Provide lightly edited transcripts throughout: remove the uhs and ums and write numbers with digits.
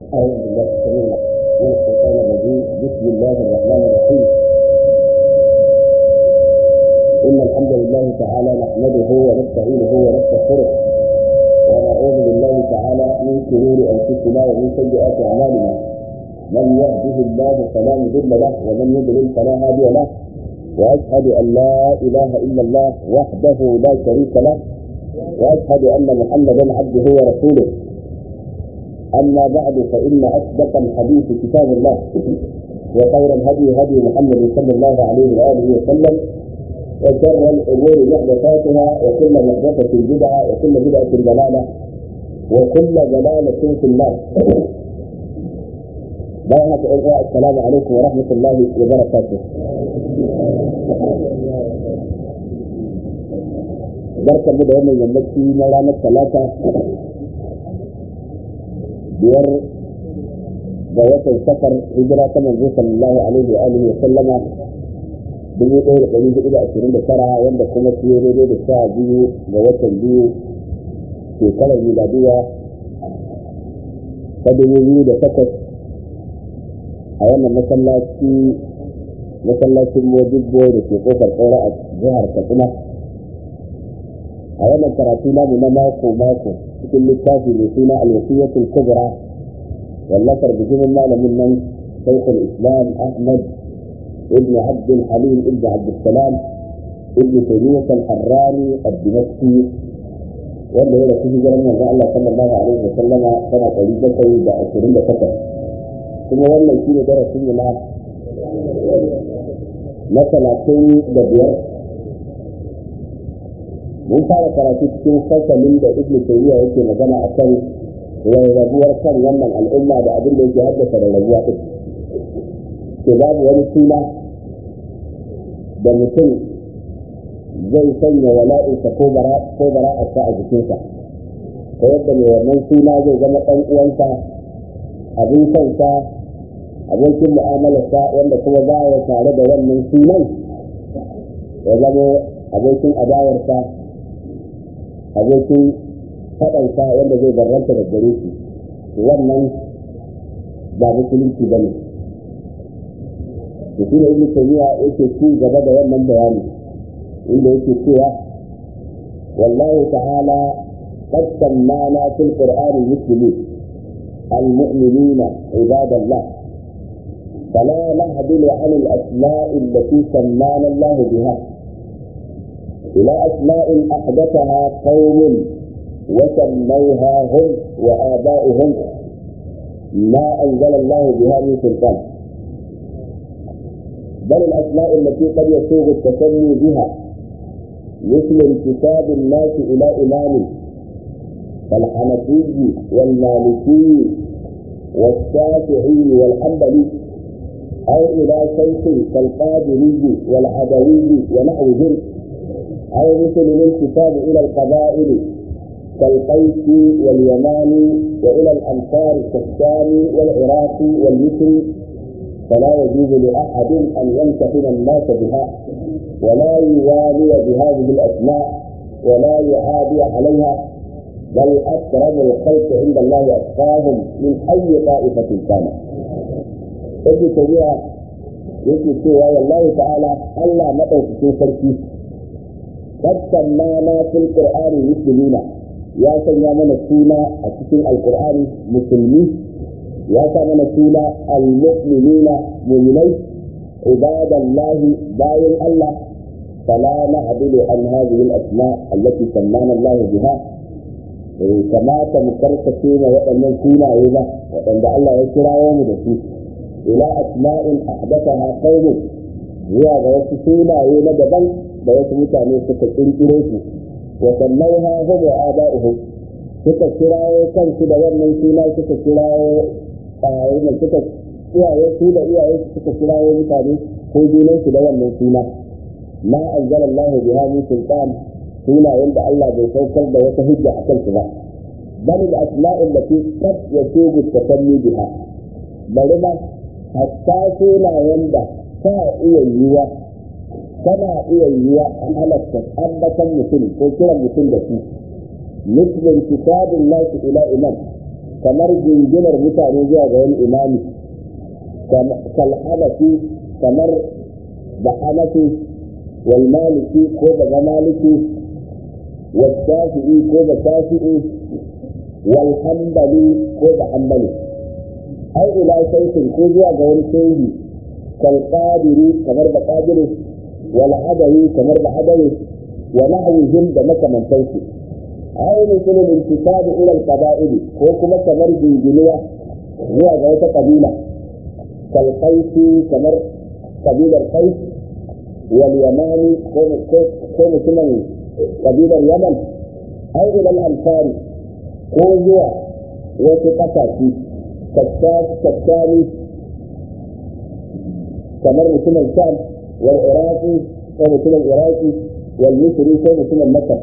أعوذ بالله السميع من الشيطان الرجيم. بسم الله الرحمن الرحيم. إن الحمد لله تعالى نحمده ونستعينه ونستغفره ونعوذ بالله تعالى من شرور أنفسنا ومن سيئات أعمالنا. من يهده الله فلا مضل له ومن يضلل فلا هادي له. وأشهد أن لا إله إلا الله وحده لا شريك له وأشهد أن محمدا عبده ورسوله. أما بعد فإن أصدق الحديث كتاب الله وخير الهدي هدي محمد صلى الله عليه وآله وسلم وشر الأمور محدثاتها وكل محدثة بدعة وكل بدعة ضلالة وكل ضلالة في النار. السلام عليكم ورحمة الله وبركاته. بركة من يوم يمشي مولانا الثلاثة biyar ga watan safar hijira ta manzo sallallahu alaihi wa alihi wa sallama 1429 wanda kuma shi daidai da 12 ga watan biyu shekarar miladiya ta 2008 a wannan masallacin Modibbo da ke kofar Kaura a jihar Katsina a wannan karatu namu na mako cikin littafi mai suna al-wasiyatul kubra wallafar bijimin malamin nan shaykhul islam ahmad ibn abd al-halim ibn abd salam ibn taymiyyah al-harrani ad-dimashqi wanda ya rasu hijiran manzo Allah sallallahu alaihi wa sallama sana 728 kuma wannan shine darasin mu na 35. mun fara karatu cikin fasalin da ibn taymiya yake magana akan rarrabuwar kan wannan al'umma da abin da yake haddasa rarrabuwa din. Ke babu wani suna da mutum zai sanya wala'insa ko bara'arsa a jikinsa, ta yadda mai wannan suna zai zama ɗan uwansa, abin kansa, abokin mu'amalarsa, wanda kuma ba ya tare da wannan sunan ya zama abokin adawarsa, abokin faɗansa wanda zai barranta da gare shi. Wannan ba musulunci ba ne. da shi ne ibn taymiya yake ci gaba da wannan bayani inda yake cewa wallahu ta'ala qad sammana fil qur'ani muslimin المؤمنين عباد الله فلا نهدل عن الأسماء التي سمانا الله بها إلى أسماء أحدثها قوم وسموها هم وآباؤهم ما أنزل الله بها من سلطان، بل الأسماء التي قد يسوغ التسمي بها مثل انتساب الناس إلى إمام كالحنفي والمالكي والشافعي والحنبلي، أو إلى شيخ كالقادري والعدوي ونحوهم، أو مثل الانتساب إلى القبائل كالقيس واليماني وإلى الأمصار كالشام والعراق والمصر، فلا يجوز لأحد أن يمتحن الناس بها ولا يوالي بهذه الأسماء ولا يعادي عليها، بل أكرم الخلق عند الله أتقاهم من أي طائفة كانت. ابن تيمية يقول سوى والله تعالى ألا مدعو في فرقه قد سمانا في القرآن مسلمين، يا سيامنا السنة أتكين القرآن مسلمين، يا سيامنا السنة المؤمنين مؤمنين عباد الله باين الله، فلا نعدل عن هذه الأسماء التي سمانا الله بها. كما تمكرتين وأن سنة إذا وأن الله يكرا يوم دسي إلى أسماء أحدثها قوم زيادة وسسونا إلى جبل بيسمتاني ستكريكريك وسموها هم وآباؤهم ستكراو كان سيدا ومن سينا ستكراو قائما ستكراو سيدا إياه ستكراو متاني خذونا سيدا ومن سينا ما أنزل الله بها من سلطان سينا عند الله بيسوكر ويتهجع أكل سبا، بل الأسماء التي قد يسوق التسمي بها بل حتى سينا عند كائيا يوا كما إياه أملك أبدا مثل وكلا مثل ذاتي مثل انتساب الناس إلى إمام kamar jinginar mutane zuwa ga wani imami kalhanafi kamar da hanafi wal maliki ko da maliki wal shafi'i ko da shafi'i wal hanbali ko da hanbali ai ila shaykin ko zuwa ga wani shehi kal qadiri kamar da qadiri wal adawi kamar da adawi wa nahwihim da makamantansu ai misalin intisabi ila al qaba'il ko kuma kamar jinginuwa zuwa ga wata kabila kal qaisi kamar kabilar qais wal yamani ko mutumin kabilar yaman ai ila al ansari ko zuwa wasu kasashe kakkani kamar mutumin sham wal iraqi ko mutumin iraqi wal misri ko mutumin makka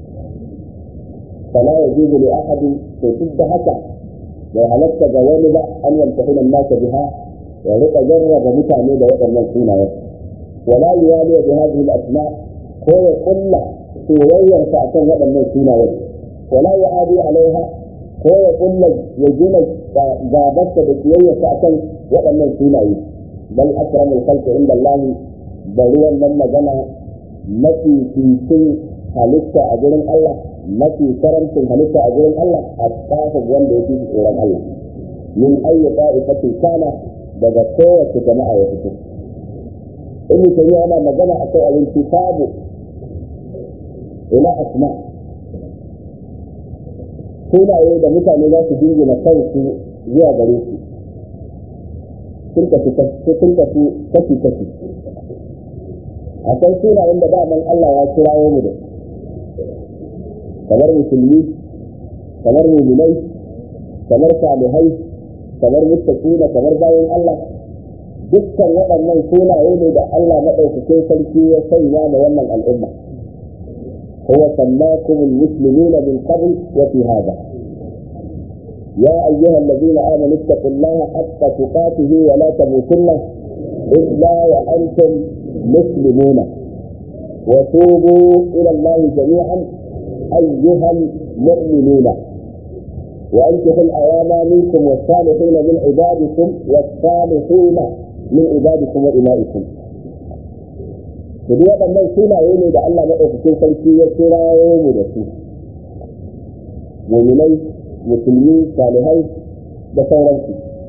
fala yajuzu li ahadin to duk haka bai halatta ga wani ba an yamtahina an-nas biha ya rika jarraba mutane da waɗannan sunayen wala yuwali bi hadhihi al-asma ko ya kulla soyayyarsa akan waɗannan sunayen wala yu'adi alaiha ko ya kulla ya gina gabarsa da kiyayyarsa akan waɗannan sunaye bal akramul khalqi inda Allah bari wannan magana mafi fitin halitta a gurin Allah mafi karamcin halitta a gurin Allah a tsafa wanda yake tsoron Allah min ayyuka ifatin kana daga kowace jama'a ya fito in mutum yana magana akai al-intisabu ila asma sunaye da mutane za su jingina kansu zuwa gare su sun tafi kashi akwai sunayen da daman Allah ya kirawo mu da kamar musulmi kamar mu'minai kamar salihai kamar muttaqina kamar bayan Allah dukkan waɗannan sunaye ne da Allah madaukakin sarki ya sanya da wannan al'umma huwa sammakumul muslimina min qabl wa fi hada يا أيها الذين آمنوا اتقوا الله حق تقاته ولا تموتن إلا وأنتم مسلمون وتوبوا إلى الله جميعا أيها المؤمنون وأنكحوا الأيام منكم والصالحين من عبادكم والصالحين من عبادكم وإمائكم duk waɗannan sunaye ne da Allah maɗaukakin sarki ya kirawo mu da su mu'minai musulmi salihai da sauransu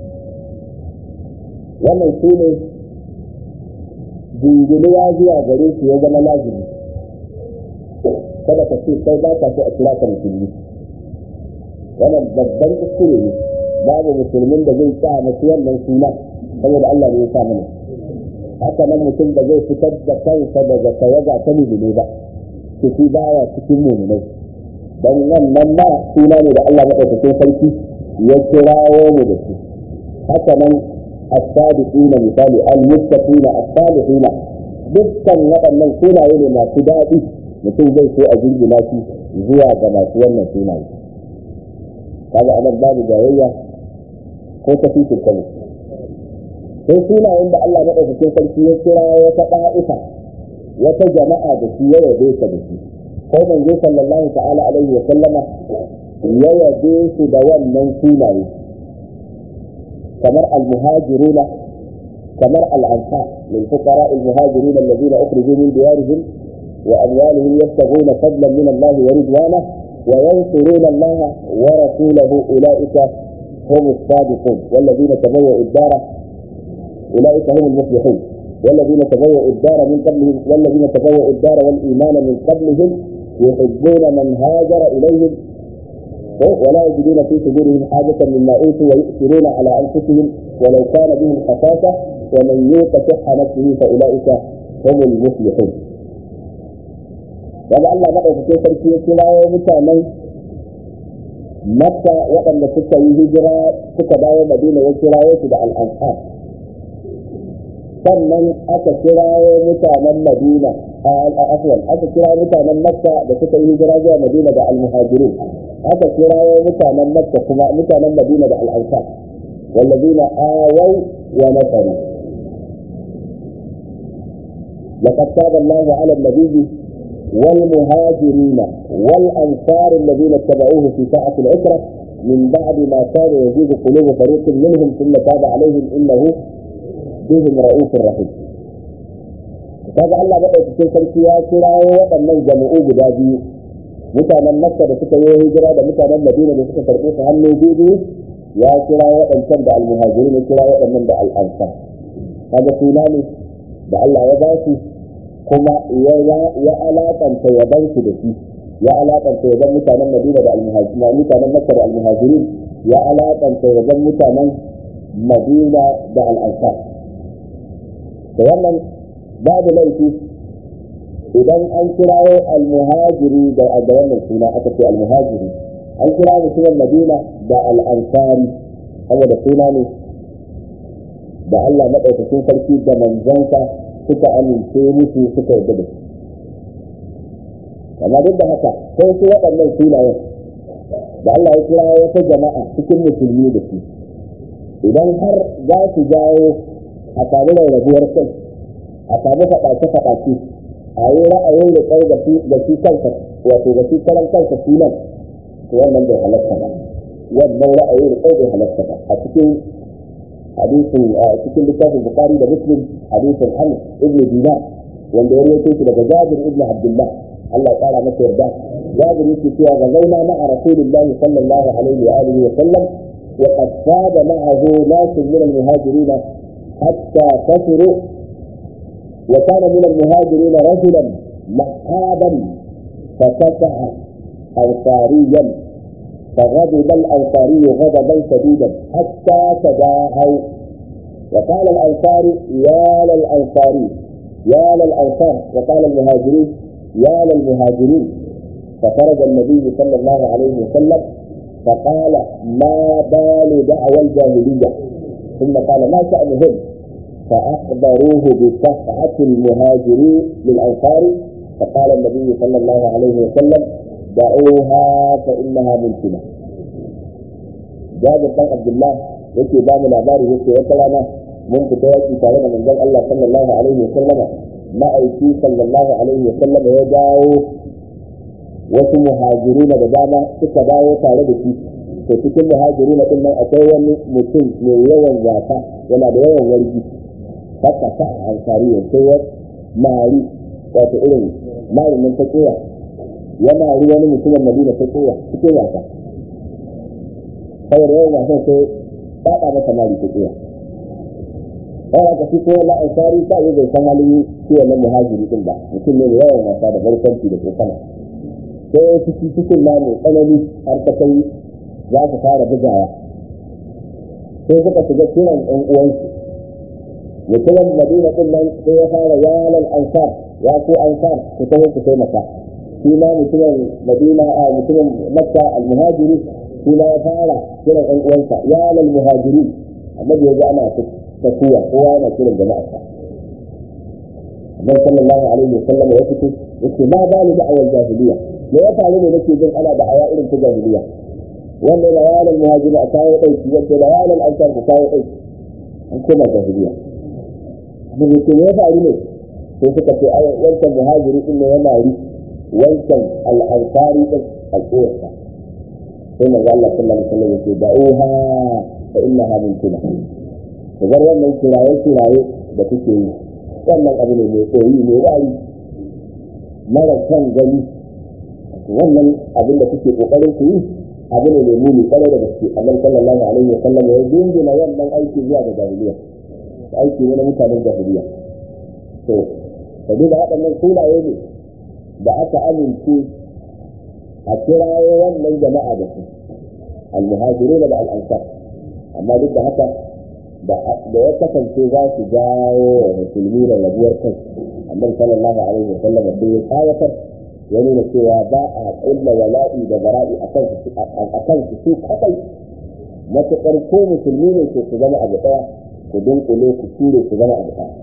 wannan su ne jinginuwa zuwa gare su ya zama lazimi kada ka ce sai ba ka so a kira ka musulmi wannan babban kuskure ne babu musulmin da zai sa masu wannan suna saboda Allah ne ya sa mana haka nan mutum da zai fitar da kansa daga tawaga ta mu'mini ba shi baya cikin mu'minai dan wannan ma suna ne da Allah madaukakin sarki ya kirawo mu da shi haka nan as-sadiqina misali al-muttaqina as-salihina dukkan waɗannan sunaye ne masu daɗi mutum zai so a jirgina shi zuwa ga masu wannan sunaye kaga anan babu jayayya ko tafikin kanu sai sunayen da Allah madaukakin sarki ya kirawo wata ɗa'ifa wata jama'a da shi ya yabe ta da shi ko manzo sallallahu ta'ala alaihi wa sallama ya yabe su da wannan sunaye kamar al-muhajiruna kamar al-ansar lil fuqara al-muhajirin alladhina ukhriju min diyarihim wa amwalihim yabtaghuna fadlan min Allah wa ridwana wa yansuruna Allah wa rasulahu ulaika hum as-sadiqun walladhina tabawwa'u ad-dara ulaika hum al-muflihun والذين تبوأوا الدار من قبلهم والذين تبوأوا الدار والإيمان من قبلهم يحبون من هاجر إليهم ولا يجدون في صدورهم حاجة مما أوتوا ويؤثرون على أنفسهم ولو كان بهم خصاصة ومن يوق شح نفسه فأولئك هم المفلحون. وما الله بقى في تركي كلاو متامن مكة وقد تكا هجرة تكا داو مدينة وكلاو تدع الأنصار sannan aka kirawo mutanen Madina aka kirawo mutanen Makka da suka yi hijira zuwa Madina da al-muhajirun aka kirawo mutanen Makka kuma mutanen Madina da al-ansar wallazina awaw wa nasaru laqad taba Allahu 'ala an-nabiyyi wal muhajirin wal ansar alladhina tabauhu fi sa'ati al-'usra من بعد ما كان يزيد قلوب فريق منهم ثم تاب عليهم إنه بهم رؤوف رحيم. kaga Allah ba cikin sarki ya kirawo waɗannan jami'u guda biyu, mutanen Makka da suka yi hijira da mutanen Madina da suka karɓe su hannu biyu, ya kira waɗancan da al-muhajirin, ya kira waɗannan da al-ansar. kaga suna ne da Allah ya ba su, kuma ya alakanta yaban su da shi, ya alakanta yaban mutanen Madina da al-muhajirin, mutanen Makka da al-muhajirin, ya alakanta yaban mutanen Madina da al-ansar. da wannan babu laifi idan an kirawo al-muhajiri da wannan suna, aka ce al-muhajiri, an kira mutumin Madina da al-ansari saboda suna ne da Allah madaukakin sarki da manzansa suka amince musu, suka yarda da su. amma duk da haka sai su waɗannan sunayen da Allah ya kira wata jama'a cikin musulmi da su, idan har za su jawo a samu rarrabuwar kai, a samu faɗace-faɗace, a yi ra'ayin da kai da shi kansa, wato da shi karan kansa sunan, to wannan bai halatta ba, wannan ra'ayin da kai bai halatta ba. a cikin hadisin, a cikin littafin Bukhari da Muslim, hadisin Anas ibn Dinar wanda ya rawaito shi daga Jabir ibn Abdullah, Allah ya kara masa yarda. Jabir yake cewa ga zauna ma'a Rasulullahi sallallahu alaihi wa alihi wa sallam wa qad sada ma'ahu nasun min al-muhajirin hatta kafiru, wa kana min al-muhajirin rajulan mahaban fataha ansariyan فغضب الأنصاري غضبا شديدا حتى تداعوا، وقال الأنصاري يا للأنصاري يا للأنصار، وقال المهاجرين يا للمهاجرين. فخرج النبي صلى الله عليه وسلم فقال ما بال دعوى الجاهلية، ثم قال ما شأنهم، فأخبروه بصفعة المهاجرين للأنصار، فقال النبي صلى الله عليه وسلم دعوها فإنها منتنة. جابر بن عبد الله yake ba mu labari yake wata rana mun fita yaki tare da manzon Allah sallallahu alaihi wa sallama, ma'aiki sallallahu alaihi wa sallama ya dawo, wasu muhajiruna da dama suka dawo tare da shi. to cikin muhajiruna din nan akwai wani mutum mai yawan zata, yana da yawan wargi, haka ta ansari ya sai ya mari, wato irin marin nan ta koya, yana wani mutumin Madina ta koya cikin wasa, saboda yawan wasan sai faɗa masa mari ta koya. kawai ka fi kowa ansari ta yi bai san halin shi wannan muhajiri din ba, mutum ne da yawan wasa da barkanci da kokana, sai cikin na mai tsanani har ta kai za su fara bugawa, sai suka shiga kiran ɗan uwansu. mutumin Madina din nan sai ya fara yalan ansar, ya ko ansar ku taho ku taimaka. shi ma mutumin Madina, a mutumin Makka al-muhajiri, shi ma ya fara kiran ɗan uwansa yalan muhajiri. annabi ya ga ana tafiya, kowa yana kiran jama'arsa. Annabi sallallahu alaihi wa sallam ya fito yace ma bali da'awar jahiliya, me ya faru ne nake jin ana da'awa irin ta jahiliya, wanda da yalan muhajiri a kawo ɗauki, wanda da yalan ansar ku kawo ɗauki, an koma jahiliya. abin da ya faru ne sai suka ce ai wancan muhajiri din ne yana ri wancan al-ansari din al-qursa, sai manzo Allah sallallahu alaihi wasallam ya ce da'uha fa innaha mintuna. daga wannan kiraye da kuke yi, wannan abu ne mai koyi mai wari mara kan gani, wannan abin da kuke kokarin ku yi abu ne mai muni kwarai da gaske. Annabi sallallahu alaihi wasallam ya dingina wannan aiki zuwa ga jahiliya, aiki ne na mutanen jahiliya. to sabi da waɗannan sunaye ne da aka amince a kirawo wannan jama'a da su, al-muhajirin da al-ansar. amma duk da haka da ya kasance za su jawo wa musulmi da rabuwar kai, annabi sallallahu alaihi wasallam sai ya kawatar, ya nuna cewa ba a kulla wala'i da bara'i akan su kadai, matuƙar ko musulmi ne ke su zama abu ɗaya, ku dunkule ku ture su zama abu ɗaya.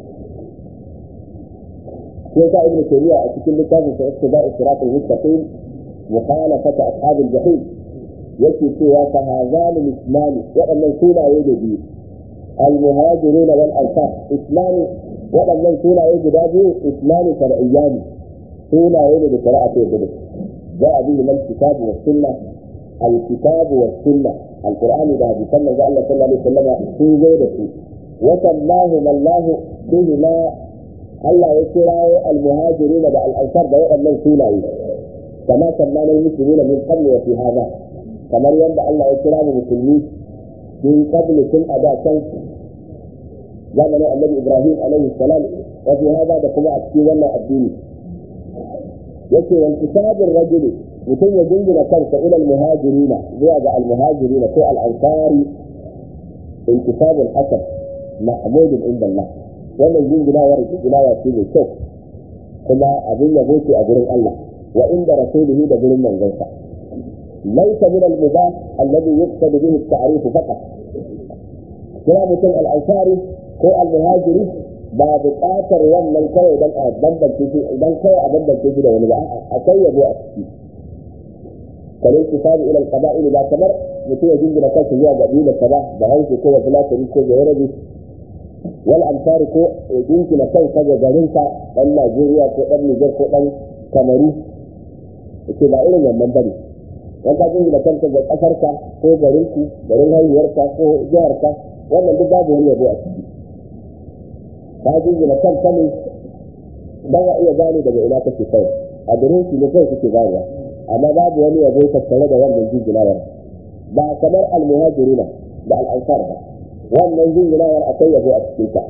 sai ta ibnu taymiya a cikin littafin sa ittiba'u siratal mustaqim mukhalafat ashabil jahim yake cewa fa hazal al-islam, waɗannan sunaye da biyu al-muhajirin wal ansar, islami, waɗannan sunaye guda biyu islami shar'iyyani, sunaye da shari'a ta yadda da a bihi mal kitab wa sunna, alkitabu was sunna alqur'ani da hadisan manzo Allah sallallahu alaihi wasallam sun zo da su wa sallahu mallahu bihi ma Allah ya kirawo al-muhajirin da al-ansar da waɗannan sunaye kama sallama al-muslimin min qabl wa fi hada kamar yadda Allah ya kira musulmi min qabl tun ada kan zamanin Annabi Ibrahim alaihi salam wa fi hada da kuma a cikin wannan addini yake wal kitabur rajuli mutum ya dingina kansa ila al-muhajirina zuwa ga al-muhajirina ko al-ansari intisabul hasan mahmudun inda Allah wannan jinginawar jinginawa ce mai kyau kuma abin yabo ce a gurin Allah wa inda rasulihi da gurin manzansa laysa min al-mubah alladhi yuqsad bihi at-ta'rif faqat kira mutum al-ansari ko al-muhajiri ba buƙatar wannan kawai dan a bambance shi idan kawai a bambance shi da wani ba akwai yabo a ciki kalin kitabi ila al-qaba'il ba kamar mutum ya jingina kansa zuwa ga kabila kaza da hausa ko fulatani ko bayarabi wal amsari ko ya jingina kansa ga garinsa dan Najeriya ko dan Niger ko dan Kamaru yake ba irin wannan bane dan ka jingina kanka ga kasarka ko garinku garin haihuwarka ko jiharka wannan duk babu wani yabo a ciki ka jingina kanka ne dan ya iya gane daga ina kake kai a garin shi ne kai kake ganewa amma babu wani yabo tattare da wannan jinginawar ba kamar al-muhajirina da al-ansar ba wannan jinginawar akwai yabo a cikin ta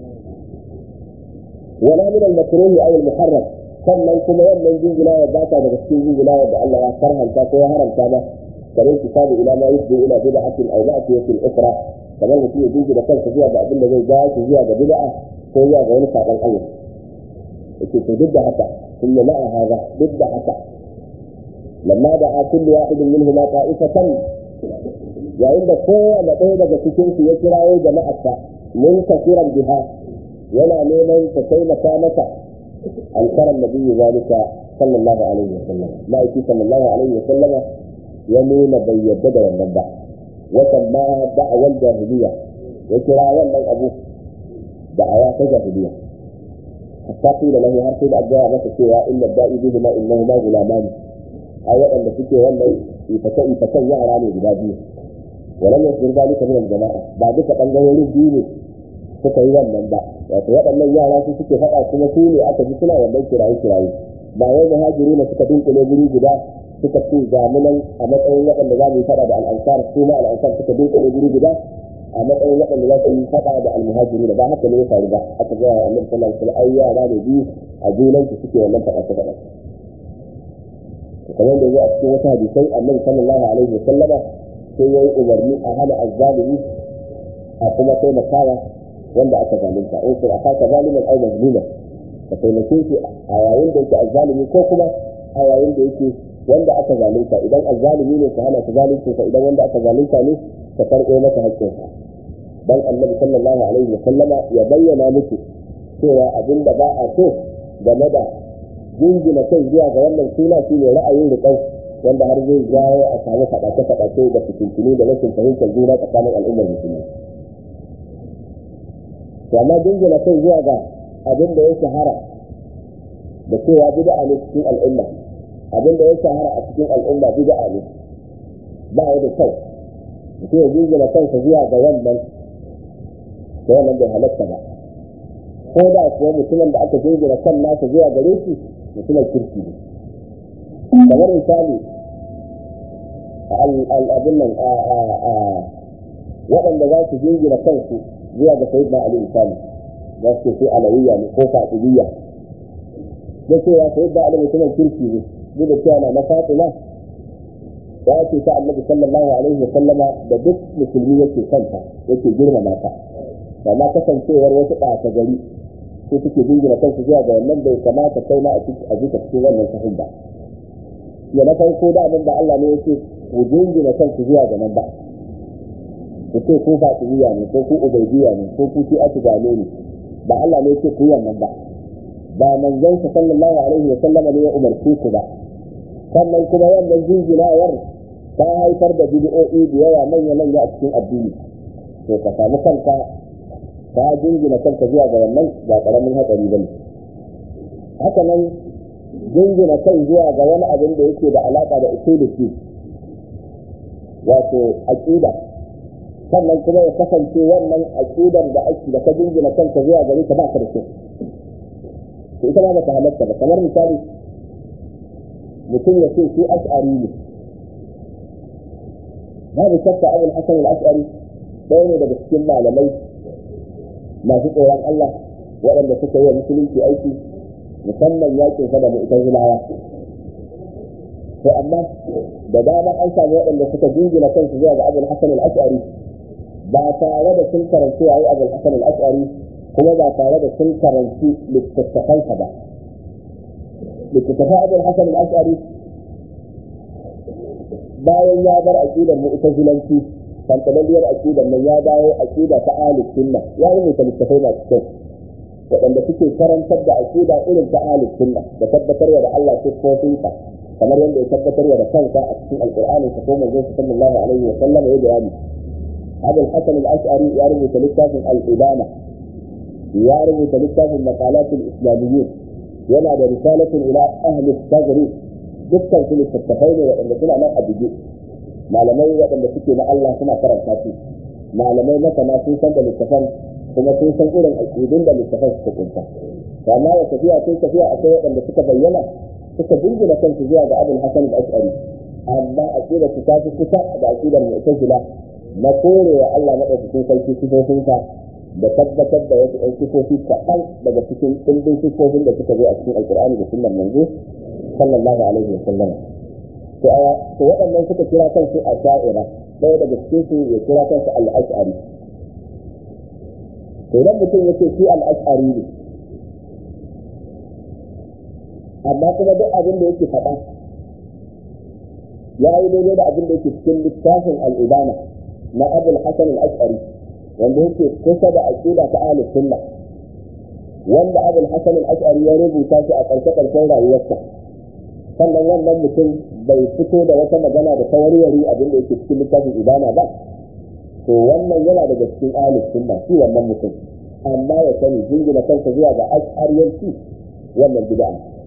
wala min al-makruh aw al-muharram sannan kuma wannan jinginawar ba ta daga cikin jinginawar da Allah ya farhanta ko ya haramta ba kamar kitabu ila ma yusbi ila bid'atin aw ma'siyatin ukhra kamar mutum ya jingina kansa zuwa ga abin da zai ga shi zuwa ga bid'a ko zuwa ga wani sabon Allah yake to duk da haka kullu ma'a hada duk da haka lamma da'a kullu wahidin minhuma ta'ifatan yayin da kowane ɗaya daga cikin su ya kirawo jama'arsa mun kafiran biha yana neman ta taimaka mata alkaran nabiyyi zalika sallallahu alaihi wasallam ma'aiki sallallahu alaihi wasallama ya nuna bai yadda da wannan ba wasan ma da'awar jahiliya ya kira wannan abu da'awa ta jahiliya hatta qila lahu har sai da addu'a masa cewa inna da'i bihi ma innahu ma gulamani ai waɗanda suke wannan ifatan yara ne guda biyu ولم يصدر ذلك من الجماعة بعد كتنجرين الدين suka yi wannan ba wato waɗannan yara su suke faɗa kuma su ne aka ji suna wannan kiraye ba wai muhajiri ne suka dinkule guri guda suka ce zamunan a matsayin waɗanda za mu yi faɗa da al'ansar su ma al'ansar suka dinkule guri guda a matsayin waɗanda za su yi faɗa da al-muhajiri da ba haka ne ya faru ba aka ga annabi sallallahu alaihi wasallam ai yara ne biyu a junan su suke wannan faɗa kamar da a cikin wata hadisai annabi sallallahu alaihi wasallama sai yayi umarni a hana azzalimi a kuma taimakawa wanda aka zalunta in sai aka zalimin ai mazluma ka taimake shi a yayin da yake azzalimi ko kuma a yayin da yake wanda aka zalunta idan azzalimi ne ka hana ka zalunta ka idan wanda aka zalunta ne ka karɓo masa haƙƙinsa dan annabi sallallahu alaihi wa sallama ya bayyana muku cewa abinda ba a so game da jingina kai zuwa ga wannan suna shine ra'ayin riƙau wanda har zai jawo a samu faɗace-faɗace da fitintunu da rashin fahimtar juna tsakanin al'ummar musulmi. To amma dingina kai zuwa ga abin da ya shahara da cewa bid'a ne cikin al'umma, abin da ya shahara a cikin al'umma bid'a ne ba ya da kyau. Mutum ya dingina kansa zuwa ga wannan bai halatta ba. Ko da kuwa mutumin da aka dingina kan nasa zuwa gare shi mutumin kirki ne. Kamar misali abin nan waɗanda za su jingina kansu zuwa ga sayyidina Ali misali za su ce alawiyya ne ko fatidiyya da cewa sayyidina Ali mutumin kirki ne duk da cewa na Fatima ya ce ta Annabi sallallahu alaihi wa sallama da duk musulmi yake kanta yake girmama ta amma kasancewar wasu ɓata gari sai suke jingina kansu zuwa ga wannan bai kamata kai ma a jika cikin wannan sahun ba ya na farko da abin da Allah ne yake ku jingina kanku zuwa ga nan ba ku ce ku fatimiya ne ko ku ubaydiya ne ko ku ci atibale ne ba Allah ne yake ku wannan ba ba manzon sa sallallahu alaihi wa sallama ne ya umarce ku ba sannan kuma wannan jinginawar ta haifar da bid'o'i da yawa manya a cikin addini to ka samu kanka ka jingina kanka zuwa ga wannan ba karamin hatsari bane haka nan jingina kai zuwa ga wani abin da yake da alaka da usuluki wato aqida sannan kuma ya kasance wannan aqidar da ake da ka jingina kanka zuwa gare ka ba ka da shi to ita ma ba ta halatta ba. Kamar misali mutum ya ce shi ash'ari ne, babu shakka Abul Hasan al-Ash'ari ɗaya ne daga cikin malamai masu tsoron Allah waɗanda suka yi wa musulunci aiki musamman yakin sa da mu'tazilawa. To amma da dama an samu waɗanda suka jingina kansu zuwa ga Abul Hasan al-Ash'ari ba tare da sun karanci yayi Abul Hasan al-Ash'ari kuma ba tare da sun karanci littattafansa ba. Littattafan Abul Hasan al-Ash'ari bayan ya bar aqidar mu'tazilanci kantalaliyar aqidar nan ya dawo aqida ta ahlus sunna, ya rubuta littattafai masu kyau waɗanda suke karantar da aqida irin ta ahlus sunna da tabbatarwa da Allah sifofinsa kamar yadda ya tabbatarwa da kansa a cikin alqur'ani ta kuma manzon sallallahu alaihi wa sallam ya bayani. Abul Hasan al-Ash'ari ya rubuta littafin al-Ibana, ya rubuta littafin maqalatul islamiyyin, yana da risalatun ila ahli al-taghrib. Dukkan su littattafai ne waɗanda suna nan a buge, malamai waɗanda suke na Allah suna karanta su, malamai masana sun san da littafan kuma sun san irin aƙidun da littafan suka kunta. Amma ya tafiya sai tafiya akwai waɗanda suka bayyana suka dingina kansu zuwa ga Abul Hasan al-Ash'ari, amma aqidar su ta fi kusa da aqidar mu'tazila na korewa Allah madaukakin sarki sifofinsa da tabbatar da wasu ɗan sifofi kaɗan daga cikin ɗimbin sifofin da suka zo a cikin alƙur'ani da sunnar manzo sallallahu alaihi wa sallam. To waɗannan suka kira kansu asha'ira, ɗaya daga cikin su ya kira kansu al-ash'ari. To idan mutum yake shi al-ash'ari ne amma kuma duk abin da yake faɗa ya yi daidai da abin da yake cikin littafin al-ibana na Abul Hasan al-Ash'ari wanda yake kusa da aqida ta ahlus sunna, wanda Abul Hasan al-Ash'ari ya rubuta shi a ƙarshe-ƙarshen rayuwarsa, sannan wannan mutum bai fito da wata magana da tawarwari abin da yake cikin littafin ibana ba, to wannan yana daga cikin ahlus sunna shi wannan mutum. Amma ya sani jingina kansa zuwa ga ash'ariyanci wannan bid'a.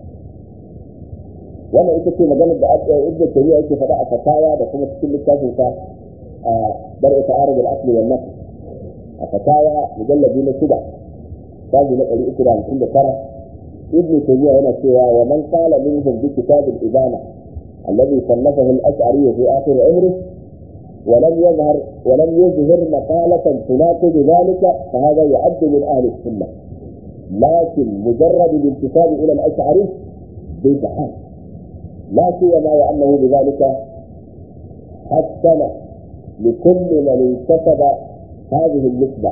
Wannan ita ce maganar da Ibn Taymiyyah yake faɗa a fatawa da kuma cikin littafin sa a Dar'u Ta'arud al-Asl wal Naql. A fatawa mujalladi na 6 shafi na 359 Ibn Taymiyyah yana cewa wa man qala minhum bi kitab al-ibana alladhi sannafahu al-Ash'ari fi akhir umrihi ولم يظهر مقالة تناقض ذلك فهذا يعد من أهل السنة. لكن مجرد الانتساب إلى الأشعري بدعة، لا سيما وأنه بذلك حسن لكل من انتسب هذه النسبة،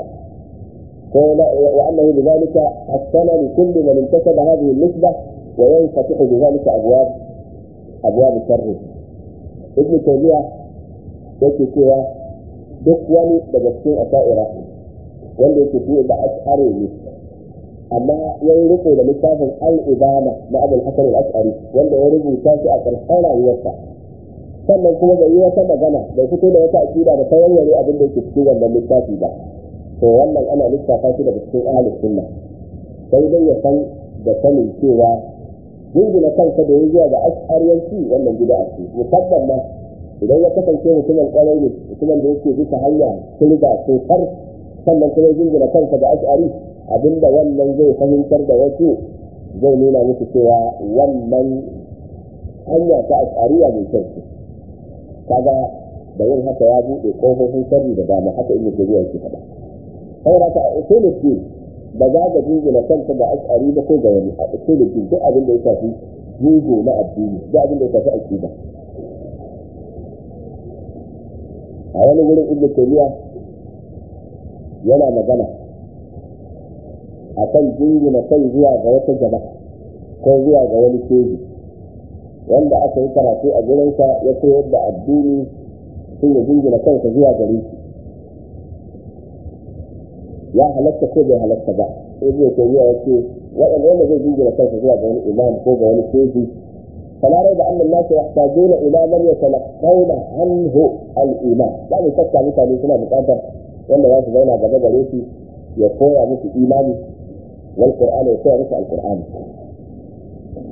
وأنه بذلك حسن لكل من انتسب هذه النسبة وينفتح بذلك أبواب الشر. ابن تيمية yake cewa duk wani daga cikin asha'ira wanda yake fiye da ash'ari ne amma ya yi riko da littafin al-ibana na Abul Hasan al-Ash'ari wanda ya rubuta shi a ƙarshen rayuwarsa, sannan kuma bai yi wata magana bai fito da wata aqida da tawayyare abin da yake cikin wannan littafi ba, to wannan ana lissafa shi daga cikin ahlus sunna. Sai dai ya san da sanin cewa jingina kansa da ya zuwa ga ash'ariyanci wannan bid'a ce, musamman ma idan ya kasance mutumin kwarai ne, mutumin da yake bisa hanya sulga sosar, sannan kuma jingina kansa da ash'ari, abinda wannan zai fahimtar da wasu zai nuna musu cewa wannan hanya ta ash'ariya mai kyau ce. Kaga da yin haka ya buɗe ƙofofin sharri da dama, haka in yake zuwa yake faɗa. Saboda haka a usulul ba za ka jingina kanka da ash'ari ba ko ga wani. A usulul duk abin da ya shafi jigo na addini, duk abin da ya shafi aqida. A wani wurin Ibn Taymiyyah yana magana akan jingina kai zuwa ga wata jama'a ko zuwa ga wani keji wanda aka yi karatu a gurinsa ya koyar da addini sun ya jingina kansa zuwa gare shi. Ya halatta ko bai halatta ba? Ibn Taymiyyah ya ce wanda zai jingina kansa zuwa ga wani imam ko ga wani keji فلا ريب أن الناس يحتاجون إلى من يتلقون عنه الإيمان. لا يشك عليك أن يكون مقدر ولا يأتي بينها جبابة ريسي يقوى مثل إيماني والقرآن يقوى مثل القرآن.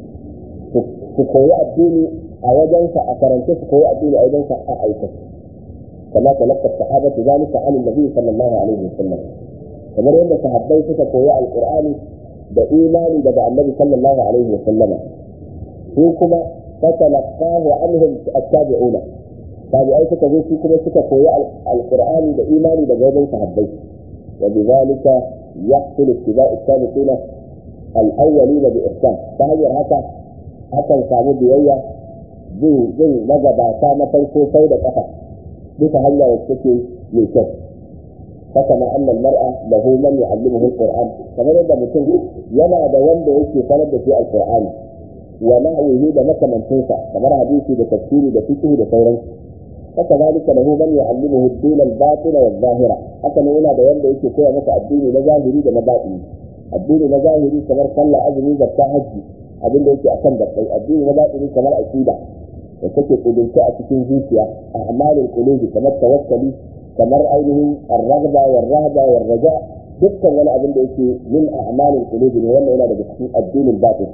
تقوى الدين أيضاً أكرنتك تقوى الدين أيضاً أعيتك. كما تلقى الصحابة ذلك عن النبي صلى الله عليه وسلم. كما يقول الصحابي تقوى القرآن بإيمان دبع النبي صلى الله عليه وسلم فيكما فتلقاه عنهم التابعون تابعي تقوى فيكما تقوى القرآن بإيمان دبع الصحابي وبذلك يحصل اتباع السابقين الأولين بإحسان. فهي حتى samu biyayya zai magabata na farko sai da kafa bisa hanya wacce take mai kyau. haka ma annal mar'a lahu man yu'allimuhu al-Qur'an, kamar yadda mutum yana da wanda yake sanar da shi al-Qur'ani wa nahwihi da makamantinsa kamar hadisi da tafsiri da fiqh da sauransu. haka zalika lahu man yu'allimuhu ad-din al-batin wa adh-dhahira, haka ne yana da wanda yake koya masa addini na zahiri da na batini. addini na zahiri kamar sallah, azumi, zakka, hajji, abin da yake akan dabbai. addini na batini kamar aqida da take kudurce a cikin zuciya, a amalin qulubi kamar tawakkali, kamar ainihin ar-raghba war-rahba war-raja, dukkan wani abin da yake min a'malil qulubi ne, wannan yana daga cikin addinin batin.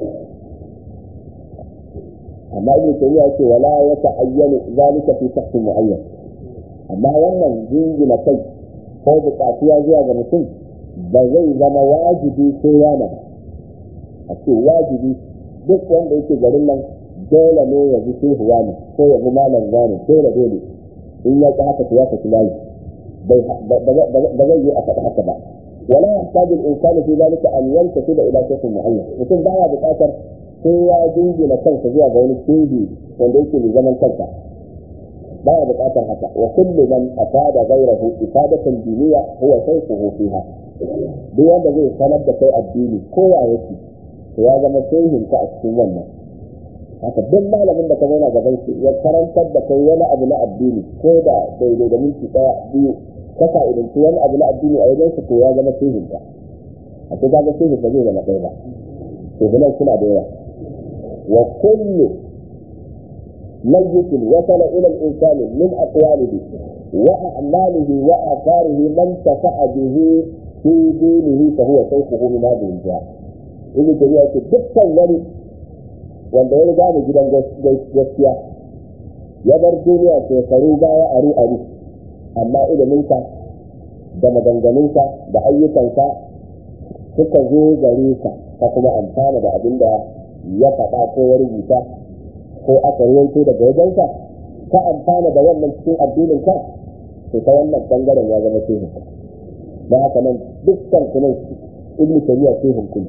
amma ibn tayyiba yake wala yata'ayyanu zalika fi shakhs mu'ayyan, amma wannan jingina kai ko bukatuwa zuwa ga mutum ba zai zama wajibi ko yana a ce wajibi duk wanda yake garin nan dole ne ya bi shehu wani ko ya bi malam wani dole in ya ci haka ya tafi layi, ba zai yi a faɗi haka ba. wala yahtaju al-insanu fi dhalika an yantasila ila shaykhin mu'ayyan, mutum baya buƙatar sai ya jingina kansa zuwa ga wani shehi wanda yake da zaman kansa, baya buƙatar haka. wa kullu man afada ghayrahu ifadatan diniyya huwa shaykhuhu fiha, duk wanda zai sanar da kai addini ko ya yake to ya zama shehin ka a cikin wannan. haka duk malamin da ka zauna gaban shi ya karantar da kai wani abu na addini ko da daidai da minti ɗaya biyu kasa idan ci wani abu na addini a wajen su to ya zama shehin ka. a ce ga shehin ba zai zama ɗaya ba, shehinan suna da yawa. wa kullu majlisin wasala ila al-insani min aqwalihi wa a'malihi wa atharihi man tafa'a bihi fi dinihi fa huwa shaykhuhu min hadhihi al-jihah. ibn tabi'a ce dukkan wani wanda ya riga mu gidan gaskiya ya bar duniya shekaru baya aru amma iliminka da maganganunka da ayyukanka suka zo gare ka ka kuma amfana da abin da ya faɗa ko ya rubuta ko aka ruwaito daga wajenka ka amfana da wannan cikin addinin ka to ta wannan bangaren ya zama shehin ka. don haka nan dukkan kunan ibn tabi'a shehin kun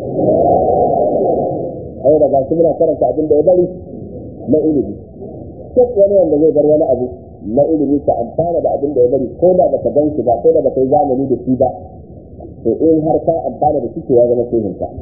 ai da gashi muna karanta abin da ya bari na ilimi. duk wani wanda zai bar wani abu na ilimi ka amfana da abin da ya bari ko da baka gan shi ba ko da baka yi zamani da shi ba, to in har ka amfana da shi to ya zama shehin ka.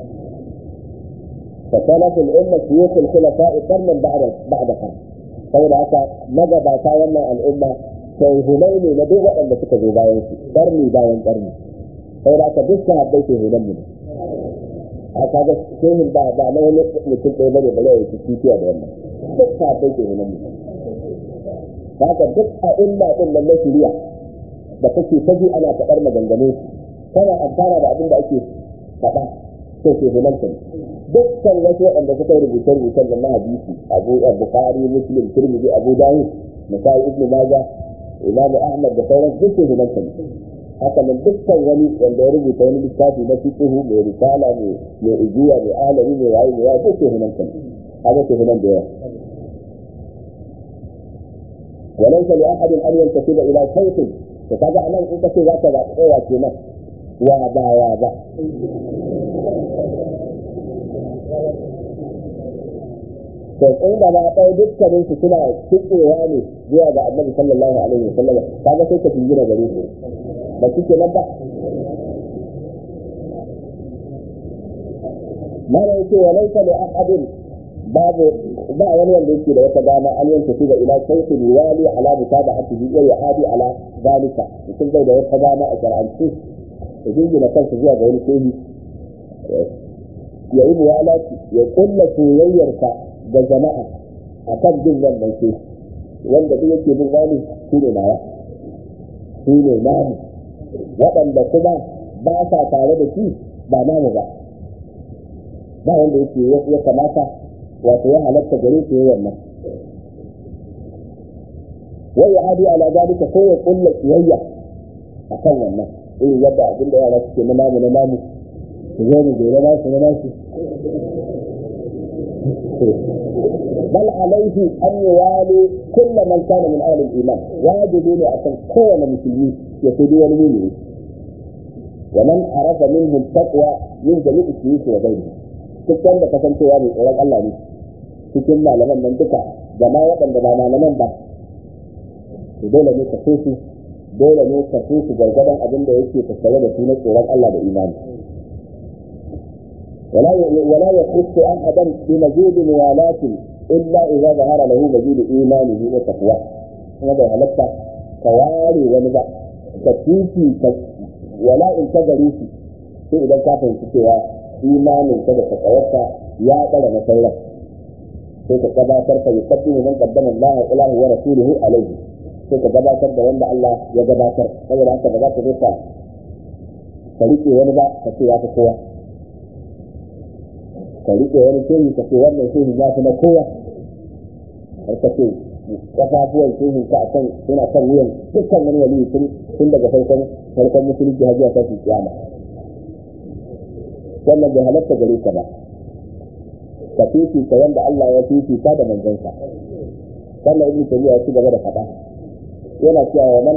فكانت الأمة شيوخ الخلفاء قرنا بعد قرن. saboda haka magabata wannan al'umma shehunai ne na duk waɗanda suka zo bayan su ƙarni bayan ƙarni. saboda haka duk sahabbai shehunan mu ne. a kaga shehin ba na wani mutum ɗaya bane bare ya ci kifiya da wannan, duk sahabbai shehunan mu ne. haka duk a illa din nan na shari'a da kake taji ana faɗar maganganun su kana amfana da abin da ake faɗa to shehunan ka ne. dukkan wasu waɗanda suka rubuce-rubucen da na hadisi, Abu Bukhari, Muslim, Tirmidhi, Abu Dawud, Nasa'i, Ibn Majah, Imam Ahmad da sauran duk su nan kan. haka nan dukkan wani wanda ya rubuta wani littafi na fiqh mai risala mai ujiya mai alami mai wayi mai duk su nan kan. haka su nan da yawa. وليس لأحد أن ينتسب إلى شيخ، فكذا أنا أنت في ذاك ذا كنا وابا to inda ba ɗaya dukkanin su suna fitowa ne zuwa ga Annabi sallallahu alaihi wasallam, kaga sai ka tingina gare su ba kike nan ba. mara yake wa laisa li ahadin, babu ba wani wanda yake da wata dama an yanke shi da ila sayfi wali ala mutaba'atihi wa yu'adi ala zalika, mutum bai da wata dama a shar'anci da jingina kansa zuwa ga wani shehi ya yi muwalati ya kulla soyayyarka da jama'a a kan bin wannan shehi, wanda duk yake bin wani shi ne nawa shi ne namu, waɗanda kuma ba sa tare da shi ba namu ba wanda yake ya kamata wato ya halatta gare su yi wannan. wa yu'adi ala zalika ko ya kulla kiyayya akan wannan irin yadda abin da yara suke na namu su zo mu gora nasu na nasu bal alaihi an yuwali kullu man kana min ahli al-iman wajibi ne akan kowane musulmi ya kudu wani mu'mini wa man arafa minhu taqwa yin jami'i shi wa gairi duk wanda kasancewa mai tsoron Allah ne cikin malaman nan duka da ma waɗanda ba malaman ba dole ne ka so su dole ne ka so su gargadan abin da yake tattare da su na tsoron Allah da imani ولا يخص احدا بمزيد موالاه الا اذا ظهر له مزيد ايمانه وتقواه هذا هلكا كواري ونبا كتيتي ولا انتظريتي sai idan ka fahimci cewa imanin ka da takawarka ya tsara na sauran sai ka gabatar ka yi kaddi man qaddama Allah ilahu wa rasuluhu alaihi sai ka gabatar da wanda Allah ya gabatar saboda haka ba za ka zo ka rike wani ba ka ce ya fi kowa ka rike wani shehi ka ce wannan shehi ya fi na kowa har ka ce kafafuwan shehin ka akan suna kan wuyan dukkan wani wali tun daga farkon musulunci har zuwa tashin kiyama wannan bai halatta gare ka ba ka fifita wanda Allah ya fifita da manzansa sannan ibnu taymiya ya ci gaba da faɗa yana cewa man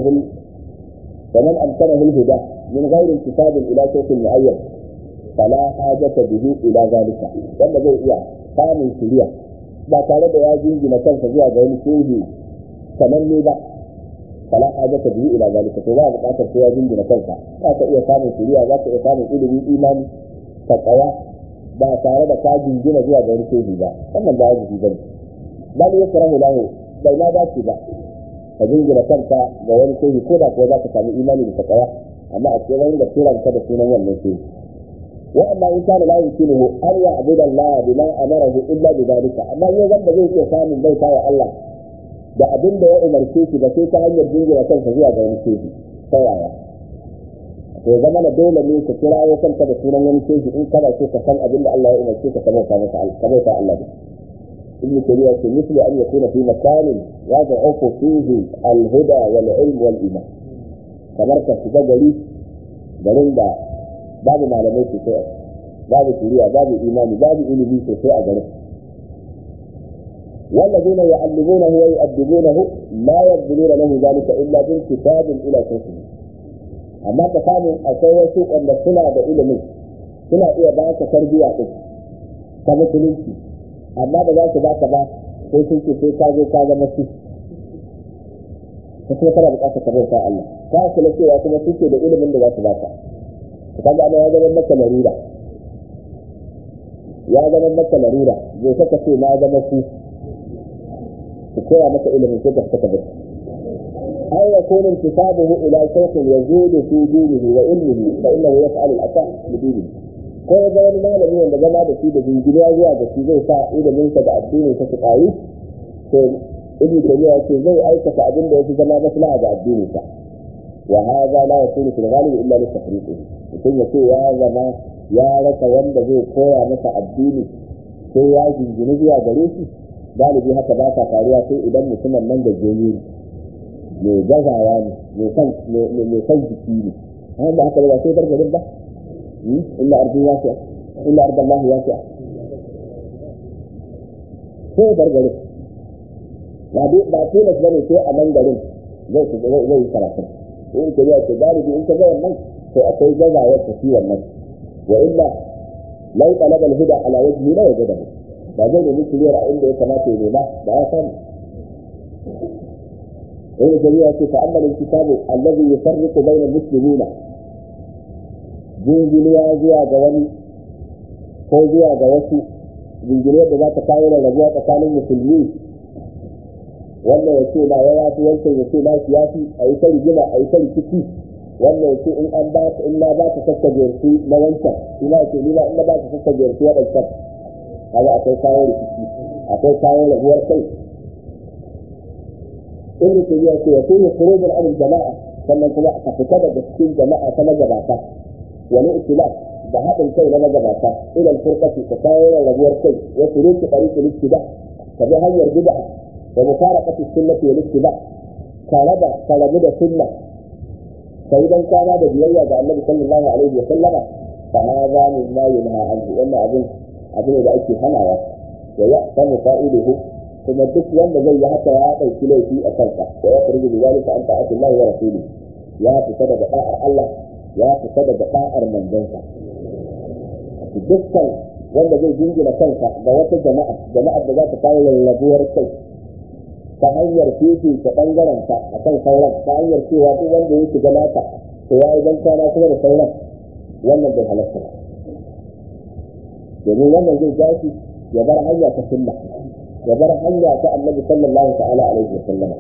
amkanahu al-huda min ghairi kitabin ila shay'in mu'ayyan fala hajata bihi ila zalika wanda zai iya samun shiriya ba tare da ya jingina kansa zuwa ga wani shehi sananne ba fala hajata bihi ila zalika to ba buƙatar sai ya jingina kansa za ka iya samun shiriya za ka iya samun ilimi imani taqwa ba tare da ka jingina zuwa ga wani shehi ba wannan ba wajibi bane bal yakrahu lahu bai ma ba shi ba ka jingina kanka ga wani shehi ko da kuwa za ka samu imani da taqwa amma a cikin da kiranka da sunan wannan shehi وأما إن كان لا يمكنه أن يعبد الله بما أمره إلا بذلك أما يوجد زي إنسان من بيت الله da abin da ya umarce shi da sai ta hanyar jingira kansa zuwa ga wani shehi ta yaya to zama na dole ne ka kirawo kanka da sunan wani shehi in kana so ka san abin da Allah ya umarce ka kamar ka masa Allah ne ibn Taymiyyah ce misli an yakuna fi makanin yad'u fihi al-huda wal ilm wal iman kamar ka shiga garin da babu malamai sosai babu shiriya babu imani babu ilimi sosai a garin والذين يعلمونه ويؤدبونه لا يقبلون له ذلك الا بانتساب الى شيخه amma ka samu akwai wasu wanda suna da ilimin suna iya ba ka tarbiyya din ta musulunci amma ba za su ba ka ba sai sun ce sai ka zo ka zama su ka kuma kana bukatar ka bauta Allah ka kula cewa kuma suke da ilimin da za su ba ka kaga ana ya zama maka larura zai saka ce na zama su koya maka ilimin sai ka fita bar aw yakun intisabuhu ila shaykhin yazidu fi dinihi wa ilmihi fa innahu yaf'alu al-asa bi dinihi ko ga wani malami wanda zama da shi da jinjiriya zuwa ga shi zai sa ilimin sa da addinin sa su kayi to ibnu taymiya ce zai aikata abin da yake zama maslaha ga addinin sa wa hadha la yakunu fil ghalib illa li tafriqihi mutum ya ce ya zama ya rasa wanda zai koya masa addini sai ya jinjini zuwa gare shi galibi haka ba ta faruwa sai idan mutumin nan da jini ne mai gazawa ne mai san jiki ne amma da haka ba sai gargarin ba illa ardi wasi'a illa ardi Allah wasi'a sai gargarin ba tilas bane sai a nan garin zai karatu in ka yi galibi in ka ga wannan to akwai gazawa ta fi wannan wa illa lau talaba al-huda ala wajhi la yajadahu ba zai nemi kuliyar a inda ya kamata ya nema da ya samu wani jami'a ce ta'ammal al-kitabu alladhi yufarriqu bayna al-muslimina jinjiniya zuwa ga wani ko zuwa ga wasu jinjiniyar da za ta kawo rabuwa tsakanin musulmi wannan ya ce na ya yafi wancan ya ce na shi yafi a yi ta rigima a yi ta rikici wannan ya ce in an ba in na ba ta sassa biyarci na wancan ina ce ni ma in na ba ta sassa biyarci waɗancan kaga akwai kawo rikici akwai kawo rabuwar kai in da ya ce ya kuma kurojin abin jama'a sannan kuma a fita daga cikin jama'a ta magabata wani ikilaf da haɗin kai na magabata idan furkaci ta kawo rabuwar kai ya surutu ɗari da ta bi hanyar bid'a da mufaraqati sunnati wal ittiba ka rabu da sunna sai dan kana da biyayya ga Annabi sallallahu alaihi wa sallama fa hadha mimma yunha anhu wannan abin da ake hanawa wa ya'tamu fa'iluhu kuma duk wanda zai yi haka ya dauki laifi a kansa wa ya furju bizalika an ta'atillahi wa rasuli ya fita daga da'ar Allah ya fita daga da'ar manzonsa dukkan wanda zai jingina kansa ga wata jama'ar da za ta kawo lallabuwar kai ta hanyar fifi ta bangaren ta akan sauran ta hanyar cewa duk wanda ya shiga nata to ya yi dantana kuma da sauran wannan bai halatta ba domin wannan zai jashi ya bar hanya ta sunna ya bar hanya ta Annabi sallallahu ta'ala alaihi wa sallama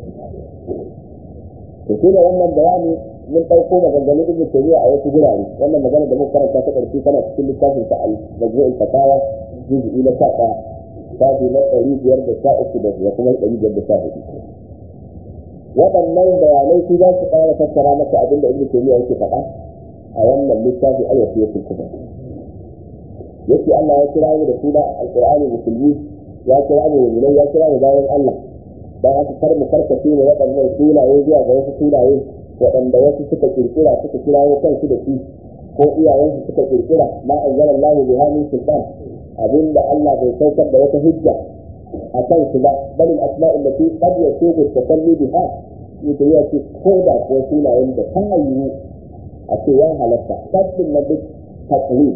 to shi ne wannan bayani mun ɗauko maganganun Ibn Taymiyyah a wasu gurare wannan magana da muka karanta ta ƙarshe tana cikin littafin sa al-Majmu' al-Fatawa juz'i na 11 shafi na 513 da kuma 514 waɗannan bayanai su za su ƙara tattara maka abin da Ibn Taymiyyah yake faɗa a wannan littafi al-Wasiyatul Kubra yake Allah ya kira mu da suna al-Qur'ani musulmi ya kira mu mu'minai ya kira mu bayan Allah dan haka kar mu karkace ne waɗannan sunaye zuwa ga wasu sunaye waɗanda wasu suka kirkira suka kirawo kansu da shi ko iyayensu suka kirkira ma anzala Allah biha min sultan abinda Allah bai saukar da wata hujja a kan su ba bal al-asma'u allati qad yasuqu at-tasalli biha yake ya ce ko da ko sunayen da kan yi a ce ya halatta sabbin na duk takwim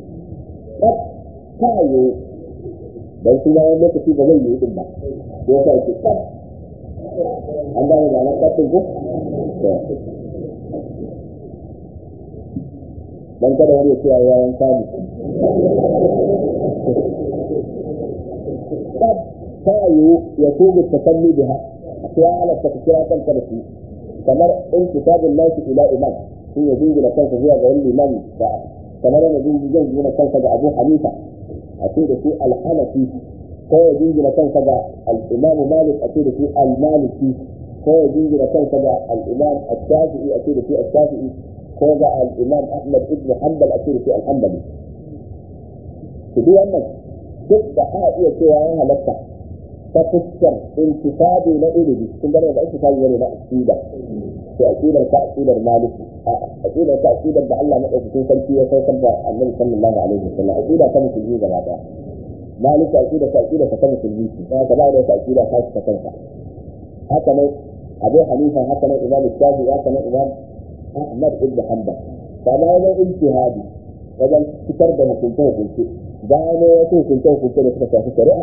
ta yi dan sunayen lokaci ba zai yi din ba ya sa ce an da ga nan kafin ko dan kada wani ya ce ya yanka ni ta yi ya tubu takalli biha sai ya halatta ka kira kanka da shi kamar in kitabun nasi ila imam shi ya jingina kanka zuwa ga wani imam da kamar yana jingina kanka ga Abu Hanifa a ce da shi al-Hanafi ko ya jingina kanka ga al-Imam Malik a ce da shi al-Maliki ko ya jingina kanka ga al-Imam al-Shafi'i a ce da shi al-Shafi'i ko ga al-Imam Ahmad ibn Hanbal a ce da shi al-Hanbali to duk wannan duk da ana iya cewa ya halatta ta fuskar intisabi na ilimi kun gane da intisabi ne na aqida to aqidar ka aqidar maliki aqidar ka aqidar da Allah madaukakin sarki ya saukar da Annabi sallallahu alaihi wasallam aqida ta musulmi gaba daya maliki aqida ta musulmi ta gaba da ta aqida ta kanka haka ne Abu Hanifa haka ne Imam Shafi'i haka ne Imam Ahmad ibn Hanbal kana wajen ijtihadi wajen fitar da hukunce gano wasu hukunce da suka shafi shari'a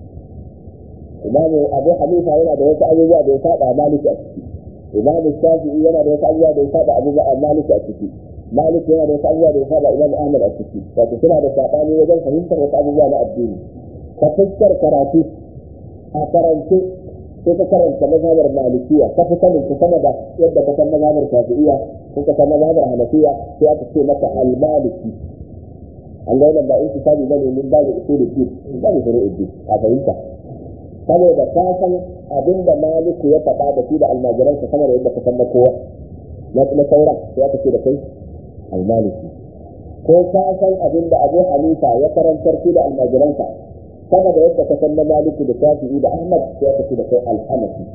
Imam Abu Hanifa yana da wasu abubuwa da ya saba Maliki a ciki Imam Shafi'i yana da wasu abubuwa da ya saba Abu Maliki a ciki Maliki yana da wasu abubuwa da ya saba Imam Ahmad a ciki wato suna da sabani wajen fahimtar wasu abubuwa na addini ta fuskar karatu a karance sai ka karanta mazhabar Malikiya ka fi sanin ka sama da yadda ka san mazhabar Shafi'iyya ko ka san mazhabar Hanafiya sai aka ce maka al-Maliki an ga wannan ba in kisabi bane min ba da usulul din ba da furu'ud din a fahimta saboda ka san abinda Maliku ya faɗa da shi da almajiran sa sama da yadda ka san na kowa na sauran sai aka ce da kai al-Maliki ko ka san abinda Abu Hanifa ya karantar shi da almajiran sa sama da yadda ka san na Maliku da Shafi'i da Ahmad sai aka ce da kai al-Hanafi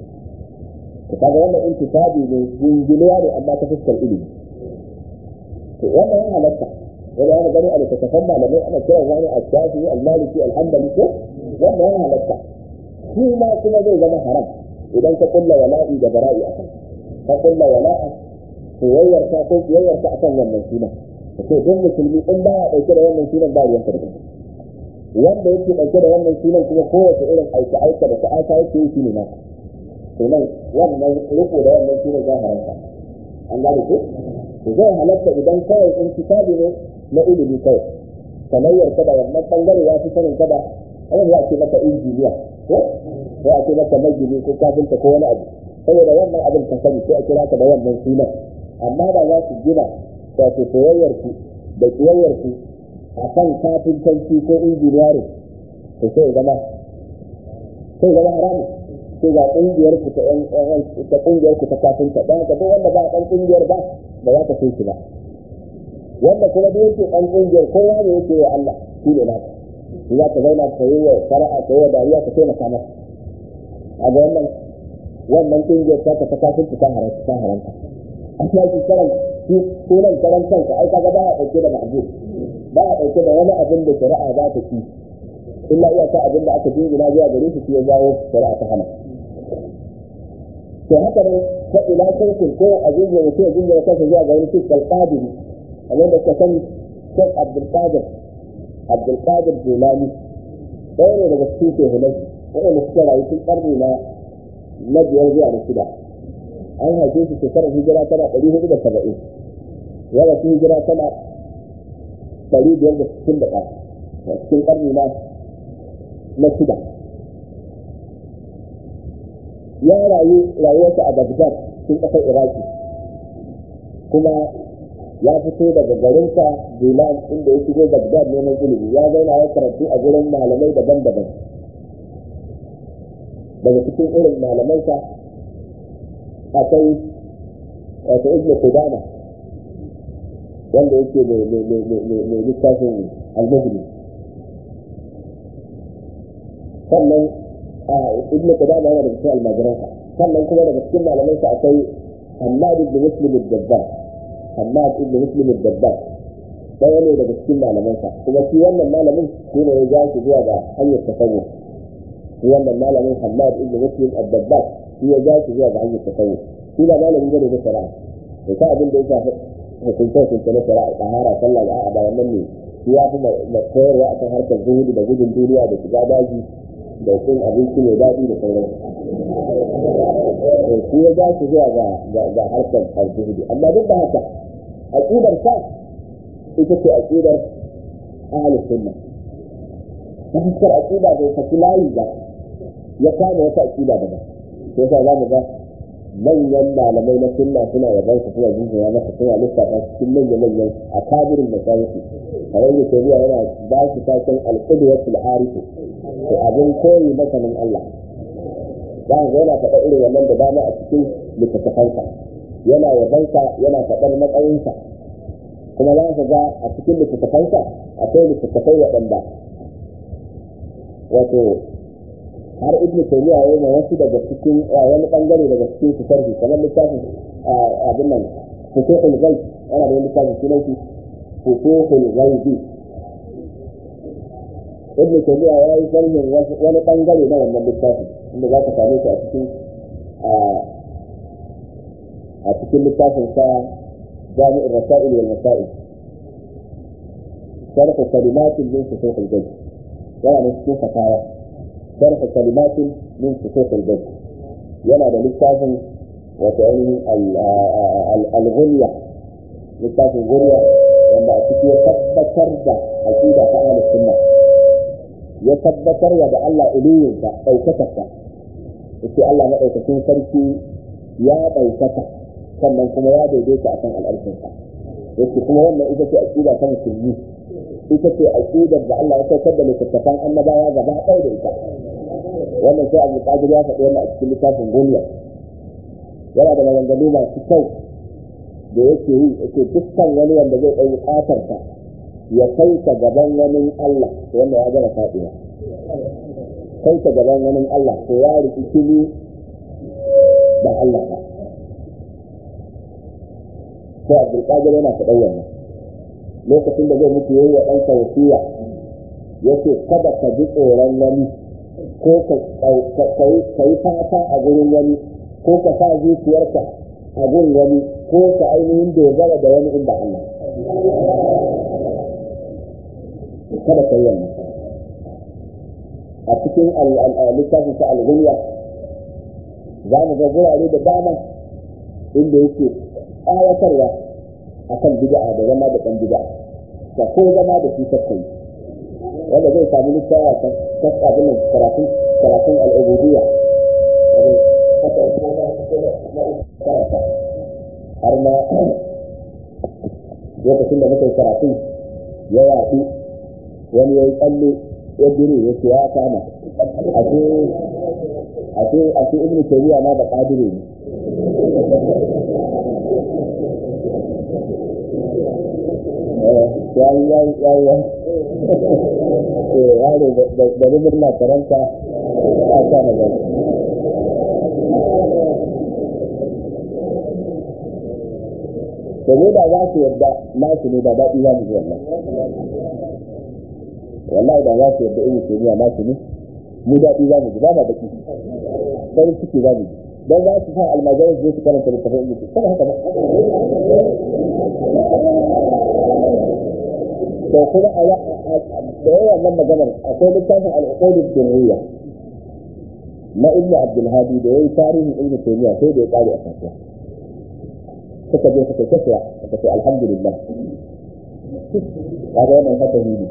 to kaga wannan intisabi ne jinjiliya ne amma ta fuskar ilimi to wannan halatta wanda yana gani a littattafan malamai ana kiran wani al-Shafi'i al-Maliki al-Hanbali ko wanda yana halatta shi ma kuma zai zama haram idan ka kulla wala'i da bara'i akan ka kulla wala'a soyayyar ka ko soyayyar ka akan wannan suna to duk musulmi in ba ya dauke da wannan sunan ba ruwan karfi wanda yake dauke da wannan sunan kuma kowace irin aika da ta'ata yake yi shine naka to nan wannan riko da wannan sunan za haramta an gane ko zai halatta idan kawai in kitabi ne na ilimi kawai kamar yarda da wannan bangare ya fi sanin kada ana ya ce maka injiniya ko ya ce maka magini ko kafinta ko wani abu saboda wannan abin ka sani sai a kira ka da wannan sunan amma da za su gina wato soyayyar ku da kiyayyar ku a kan kafintanci ko injiniyari to sai zama haramun sai ga kungiyar ku ta kungiyar ku ta kafinta dan haka duk wanda ba dan kungiyar ba za ka sai shi ba wanda kuma da yake dan kungiyar kowa ne yake wa Allah shi ne naka za ka zauna ka yi wa fara'a ka yi wa dariya ka taimaka masa a ga wannan kungiyar ta ta kafin ta haranta a cikin karan sunan karan kanka ai kaga ba a dauke da ma'zur ba a dauke da wani abin da shari'a za ta ci illa iyaka abin da aka jingina zuwa gare shi ya jawo shari'a ta hana to haka ne ta ila sautin ko a jingina mutum ya jingina kansa zuwa ga wani cikin qadiri abin da ka sani Sheikh Abdul Qadir Jilani ɗaya ne daga cikin shehunai waɗanda suka rayu tun ƙarni na biyar zuwa na shida an haife shi shekarar hijira tana 470 ya rasu hijira tana 561 a cikin ƙarni na shida ya rayu rayuwarsa a Baghdad cikin ƙasar Iraki kuma ya fito daga garinsa Jilan inda ya shigo Baghdad neman ilimi ya zauna ya karatu a gurin malamai daban-daban daga cikin irin malamansa akwai wato Ibn Qudama wanda yake mai littafin al-Mughni sannan Ibn Qudama yana daga cikin almajiransa sannan kuma daga cikin malamansa akwai Hammad ibn Muslim al-Dabbar Hammad ibn Muslim al-Dabbar ɗaya ne daga cikin malamansa kuma shi wannan malamin shi ne ya ja shi zuwa ga hanyar tasawuf wannan malamin Hammad ibn Muslim al-Dabbar shi ya ja shi zuwa ga hanyar tasawuf shi da malamin gane da shari'a da ta abin da ya shafi hukunce na shari'a tahara sallah da a bayan nan ne shi ya fi koyarwa akan harkar zuhudu da gudun duniya da shiga daji da cin abinci mai daɗi da sauran shi ya ja shi zuwa ga harkar zuhudu amma duk da haka aqidar sa ita ce aqidar ahlus sunna ta fuskar aqida bai saki layi ba ya kama wata aqida daban sai sa za mu ga manyan malamai na sunna suna yaban su suna jinjina masa suna lissafa cikin manyan akabirin masayiki a yanzu tabiya yana ba su taken al-qudwatul arif to abin koyi masanin Allah za ka yana faɗa irin wannan da dama a cikin littattafansa yana yabansa yana faɗar matsayinsa kuma za ka ga a cikin littattafansa akwai littattafai waɗanda wato har ibn taymiya yayi ma wasu daga cikin wani bangare daga cikin su sarhi kamar littafin abin nan fusuhul ghaib ana da littafin sunan shi fusuhul ghaib ibn taymiya yayi sharhin wani bangare na wannan littafin inda za ka same shi a cikin littafin sa jami'ur rasail wal masail sharh kalimat min fusuhul ghaib yana da cikin fatawa شرح كلمات من فسوق البدء يلا ده للتافن وتعين الغنية للتافن الغنية لما أتكي يتبتر ده عقيدة أهل السنة يتبتر يدى الله إليه أو كتبت إذا الله ما أتكين سرسي يا بيتك sannan kuma ya daidaita a kan al'arfinsa yake kuma wannan ita ce aƙida ta musulmi ita ce aƙidar da Allah ya saukar da littattafan annabawa gaba ɗaya da ita wannan sai Abu Qadir ya faɗi wannan a cikin littafin Goniya yana da maganganu masu kyau da yake yi yake dukkan wani wanda zai ɗau buƙatarsa ya kai ta gaban wani Allah wannan ya gama faɗiwa kai ta gaban wani Allah to ya riƙi kili da Allah ba sai Abu Qadir yana faɗa wannan lokacin da zai mutu yayi wa ɗansa wasiya yace kada ka ji tsoron wani ko ka yi fata a gurin wani ko ka sa zuciyarka a gurin wani ko ka ainihin dogara da wani inda Allah kada ka yi wannan a cikin littafin sa al-Ghunya za mu ga gurare da dama inda yake ayatarwa akan bid'a da zama da ɗan bid'a ka ko zama da shi kakkai wanda zai sami littafi ta abin nan karatun al'ubudiyya har ma lokacin da muka yi karatun ya yaɗu wani ya yi tsalle ya dire ya ce ya kama a ce ibn taymiya ma da qadiri ne yaro da rubin na karanta a sa na gani to ne da za su yarda nasu ne da daɗi za mu ji wallahi da za su yarda Ibn Taymiyyah nasu ne mu daɗi za mu ji ba ma baki farin ciki za mu ji dan za su sa almajiran su karanta littafin Ibn Taymiyyah haka ba to kuma da yawan nan maganar akwai littafin al-uqud ad-durriyya na Ibn Abdul Hadi da yayi tarihin Ibn Taymiyyah sai da ya kare a kasuwa suka je suka tafiya suka ce alhamdulillah kaga wannan haka ne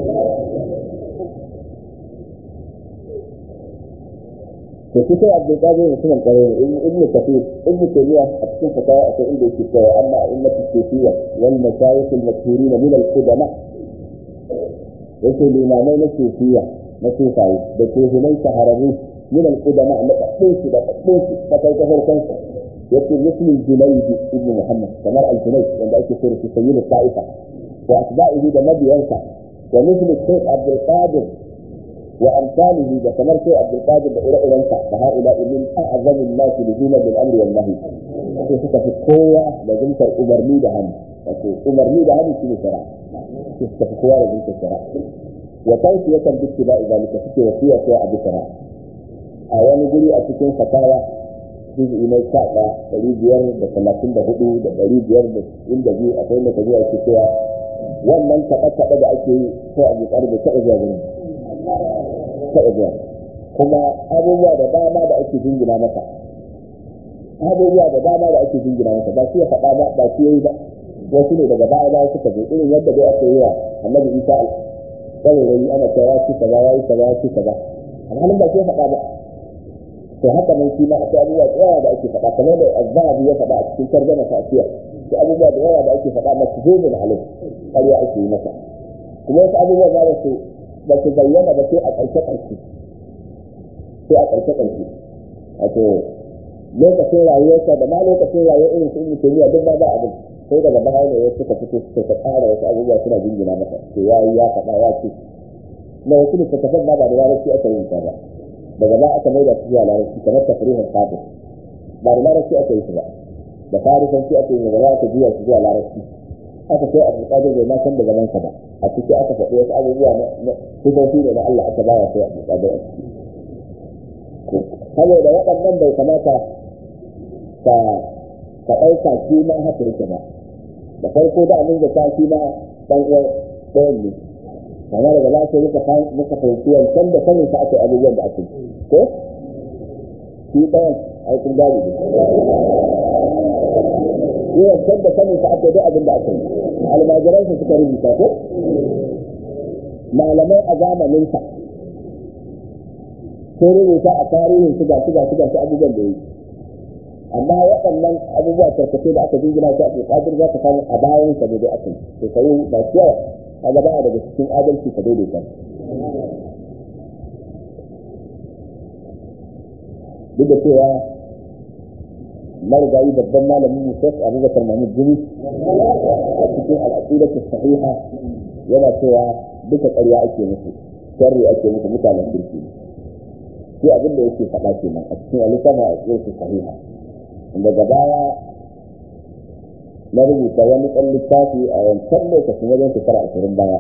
to sai Abdul Qadir mutumin kare Ibn Kathir Ibn Taymiyyah a cikin fatawa akwai inda yake cewa amma ummatu sufiyya wal mashayikh al-mashhurin min al-qudama yake limamai na sufiyya na sufayi da kohunai shahararru min al-qudama na ɗinsu da ɗinsu da farkonsa yake misli Junayd ibn Muhammad kamar al-Junayd wanda ake kira shi sayyid al-Ta'ifa wa atba'ihi da mabiyansa wa misli Shaykh Abdul Qadir wa amsalihi da kamar Shaykh Abdul Qadir da ire-irensa da haula min a'zamu an-nas luzuma bil amri wal nahy sai suka fi kowa da zuntar umarni da hannu wato umarni da hannu shine shari'a suka fi kowa da zuntar shari'a wa tawsiyatan bi ittiba'i zalika suke wasiya sai a bi shari'a a wani guri a cikin fatawa juz'i na 534 da 592 akwai da kaji ake cewa wannan kaɗe-kaɗe da ake yi sai a buƙar da taɓa zuwa gurin taɓa zuwa kuma abubuwa da dama da ake jingina masa ba shi ya faɗa ba ba shi ya yi ba wasu ne daga baya suka zo irin yadda dai aka yi wa annabi Isa al-Qawari ana cewa ya ci kaza ya yi kaza ya ci kaza alhalin ba shi ya faɗa ba to haka nan shi ma akwai abubuwa da yawa da ake faɗa kamar da azzabi ya faɗa a cikin tarjuma ta asiya sai abubuwa da yawa da ake faɗa na tuzubul alim ƙarya ake yi masa kuma wasu abubuwa za su bayyana ba sai a ƙarshe wato lokacin rayuwarsa da ma lokacin rayuwar irin su Ibn Taymiyyah duk ba abin sai daga baya ne wasu suka fito suka ƙara wasu abubuwa suna jingina masa to yayi ya faɗa ya ce na wasu ne suka ba da larabci aka yi ta ba daga ba aka mai da su zuwa larabci kamar tafrihin kafir ba da larabci aka yi su ba da farisanci aka yi daga aka juya su zuwa larabci aka sai Abdul Qadir bai ma san da gaban sa ba a cikin aka faɗi wasu abubuwa na sifofi ne na Allah aka baya sai Abdul Qadir saboda waɗannan bai kamata ka ɗauka shi ma haka yake ba da farko da abin da ta shi ma ɗan uwan ɗayan ne amma daga ba sai muka fahimci wancan da sanin sa aka yi abubuwan da ake ko shi ɗayan aikin gadi ne shi wancan da sanin sa aka yi duk abin da aka yi almajiransa suka rubuta ko malamai a zamaninsa sun rubuta a tarihin su abubuwan da yi amma waɗannan abubuwa tarkace da aka jingina su a ƙadir za ka samu a bayan sa da aka yi shekaru masu yawa a gaba daga cikin adalci ka daidaita duk da cewa marigayi babban malamin Musa Abubakar Mahmud Gumi a cikin al'aqidatu sahiha yana cewa duka ƙarya ake musu sharri ake musu mutanen kirki shi abin da yake faɗa kenan a cikin alƙama a cikin sahiha daga baya na rubuta wani ɗan littafi a wancan lokacin wajen shekara 20 baya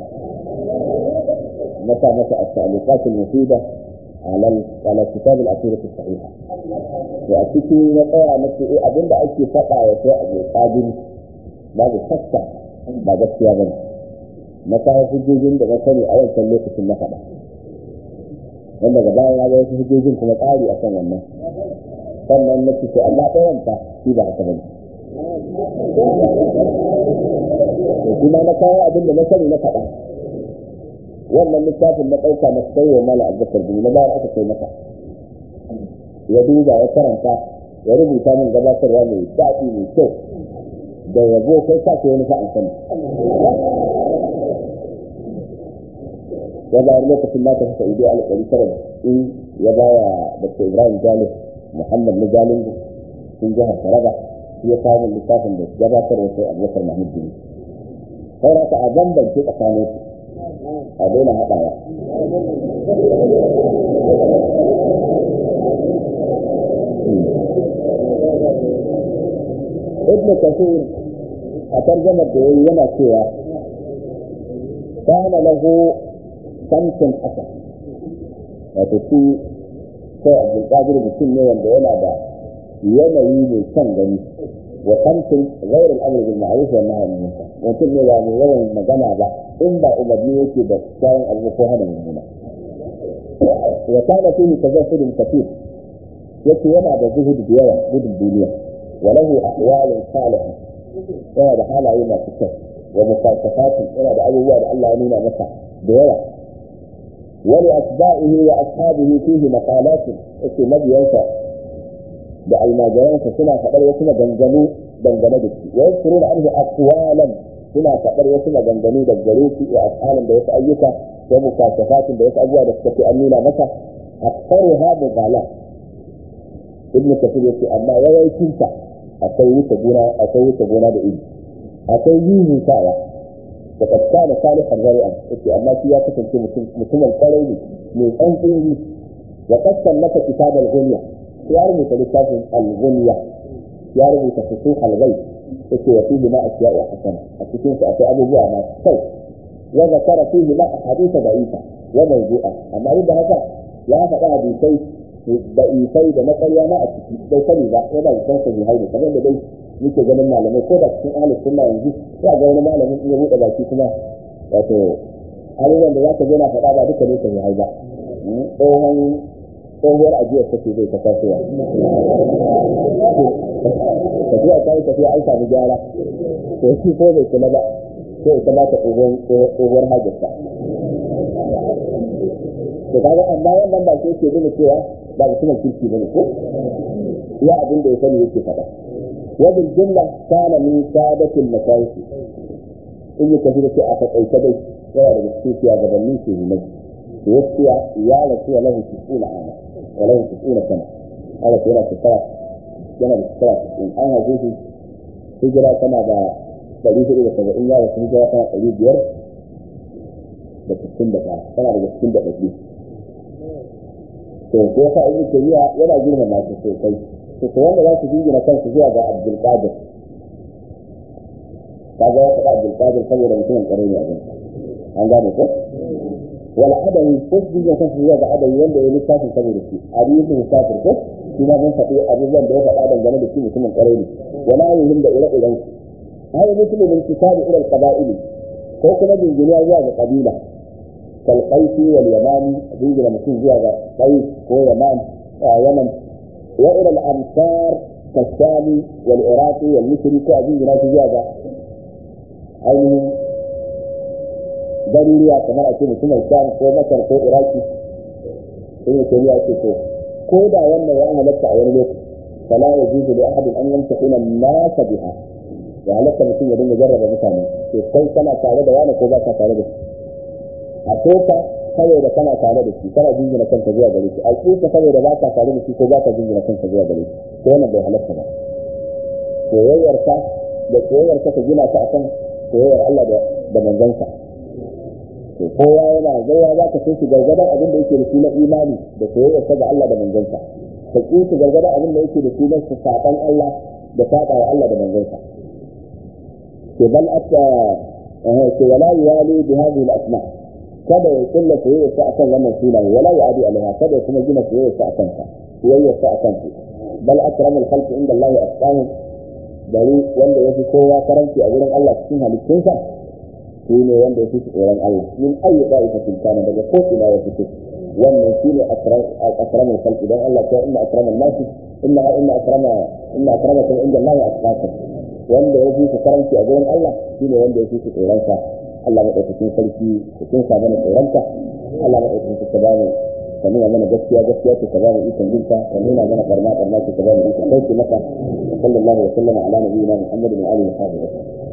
na sa masa at-ta'liqat al-mufida ala kitab al-aqida as-sahiha to a cikin na tsaya na ce abinda ake faɗa wa sai Abdul Qadir babu shakka ba gaskiya bane na kawo hujjojin da na sani a wancan lokacin na faɗa wanda daga baya ya ga wasu hujjojin kuma tsari akan wannan sannan na ce amma ɗayan ta shi ba haka bane kuma na kawo abin da na sani na faɗa wannan littafin na ɗauka na sai wa mala Abubakar bin na bayar aka kai masa ya duba ya karanta ya rubuta min gabatarwa mai daɗi mai kyau da yabo kai sa ke wani sa'an sani ya bayar lokacin da ta fi sa'idu alƙari tara in ya baya Dr. Ibrahim Jalil Muhammad na Jalingo sun jihar Taraba ya kawo littafin da gabatarwa sai Abubakar Mahmud bin sai raka a bambance tsakanin a daina haɗawa ابن كثير أترجم الدعوة لما سوى كان له سمت حسن وتسي sai abdul qadir mutum ne wanda yana da yanayi mai kyan gani wa samtin ghayr al-amr bil ma'ruf wa nahy anil munkar mutum ne ba mai yawan magana ba in ba umarni yake da kayan abu ko hana mummuna wa kana fihi tazahhud kathir yake yana da zuhud da yawa gudun duniya wa lahu ahwalun salihah yana da halaye masu kyau wa mukasafatun yana da abubuwa da Allah ya nuna masa da yawa ولأتباعه وأصحابه فيه مقالات في مبيانسا بالمجالات سنة فقر وسنة جنجنو دك ويذكرون عنه أقوالا سنة فقر وسنة جنجنو دجروك وأفعالا بيت أيك ومكاشفات بيت أجوى دكتك أمينا مسا أكثرها مبالاة ابن كثير يقول أما ويكنت أسوي تبونا بإيد أسويه سايا فقد كان صالحا ورعا أما فيها تكون مسلم القرين من أنفسه وقد سلك كتاب الغنية يعرف كتاب الغنية يعرف تفسيح الغيب وفيه ما أشياء حسنة التكون في أبو ما سوء وذكر فيه ما أحاديث ضعيفة وموضوعة أما رد هذا لا فقع بشيء ضعيفي بمثل ما أتكي لو كلمة وما يكون في هذه كمان لديه yake ganin malamai ko da cikin ahlus sunna yanzu ya ga wani malamin in ya buɗe baki kuma wato abubuwan da za ka je na faɗa ba duka ne ka yi ba tsohuwar ajiyar take zai ta kasuwa tafiya ta yi tafiya an samu gyara to shi ko bai kula ba sai ita ba ta tsohuwar hajjarta to kaga amma wannan ba sai ke nuna cewa ba mutumin kirki bane ko ya abin da ya sani yake faɗa وبالجملة كان من سادة المشايخ إني كثيرة أتقي كدي غير بالسوسي أجبني في المجد يوسي إيالة له 90 عاما وله 90 سنة هذا كنا في الثلاث كنا بالثلاث أنا جيت هجرة كما بقريب إلى 70 يا رسول الله كان قريب يرى بس السندة كان على السندة بجيب to sai ibn Taymiya yana girmama shi sosai to wanda za su jingina kansu zuwa ga Abdul Qadir kaga ya faɗa Abdul Qadir saboda mutumin ƙarai ne a gan an gane ko wal adawi ko su jingina kansu zuwa ga adawi wanda ya lissafi saboda shi Ali ibn Musafir ko shi ma mun faɗi abubuwan da ya faɗa dangane da shi mutumin ƙarai ne wala yuhim da ire-iren ai mutumin kitabi ila al-qaba'ili ko kuma jingina zuwa ga kabila كالقيس واليماني بيجي لما تكون زيادة قيس ويمان يمن وإلى الأمصار كالشام والعراقي والمصري كأبين ناس زيادة أيهم ضرورية كما أكون مثل الشام ومصر وعراقي إنه كمية كتير كودا يمن وأنا لك أولوك فلا يجوز لأحد أن يمتحن الناس بها وعليك مثل يدين مجرد مثلا كيف كما تعرض وأنا كودا تعرض a soka saboda kana tare da shi kana jingina kanka zuwa gare shi a soka saboda ba ka tare da shi ko ba ka jingina kanka zuwa gare shi to wannan bai halatta ba soyayyarka ka gina ta akan soyayyar Allah da manzansa to kowa yana gaya za ka so shi gargadan abin da yake da shi na imani da soyayyarsa ga Allah da manzansa ka ki shi gargadan abin da yake da shi na saban Allah da saba wa Allah da manzansa ke bal atta ke wala yali bi hadhihi al-asma' kada ya kulla soyayyarsa akan wannan sunan wala ya adi alaiha kada ya kuma gina soyayyarsa akan ta soyayyarsa akan ta bal akramul khalqi inda Allah asqahum bari wanda yafi kowa karanci a gurin Allah cikin halittunsa shi ne wanda yafi tsoron Allah min ayyi da'ifatin kana daga ko ina ya fito wannan shi ne akramul khalqi dan Allah ta inna akramal nasi inna akramakum inda Allah asqakum wanda yafi karanci a gurin Allah shi ne wanda yafi tsoron sa Allah maɗaukakin sarki cikin sa mana tsoronka Allah maɗaukakin ka ba mu ka nuna mana gaskiya ce ka ba mu ikon jinta ka nuna mana barna ce ka ba mu ikon sauki maka sallallahu alaihi wa sallam ala nabiyyina Muhammad wa alihi wa sahbihi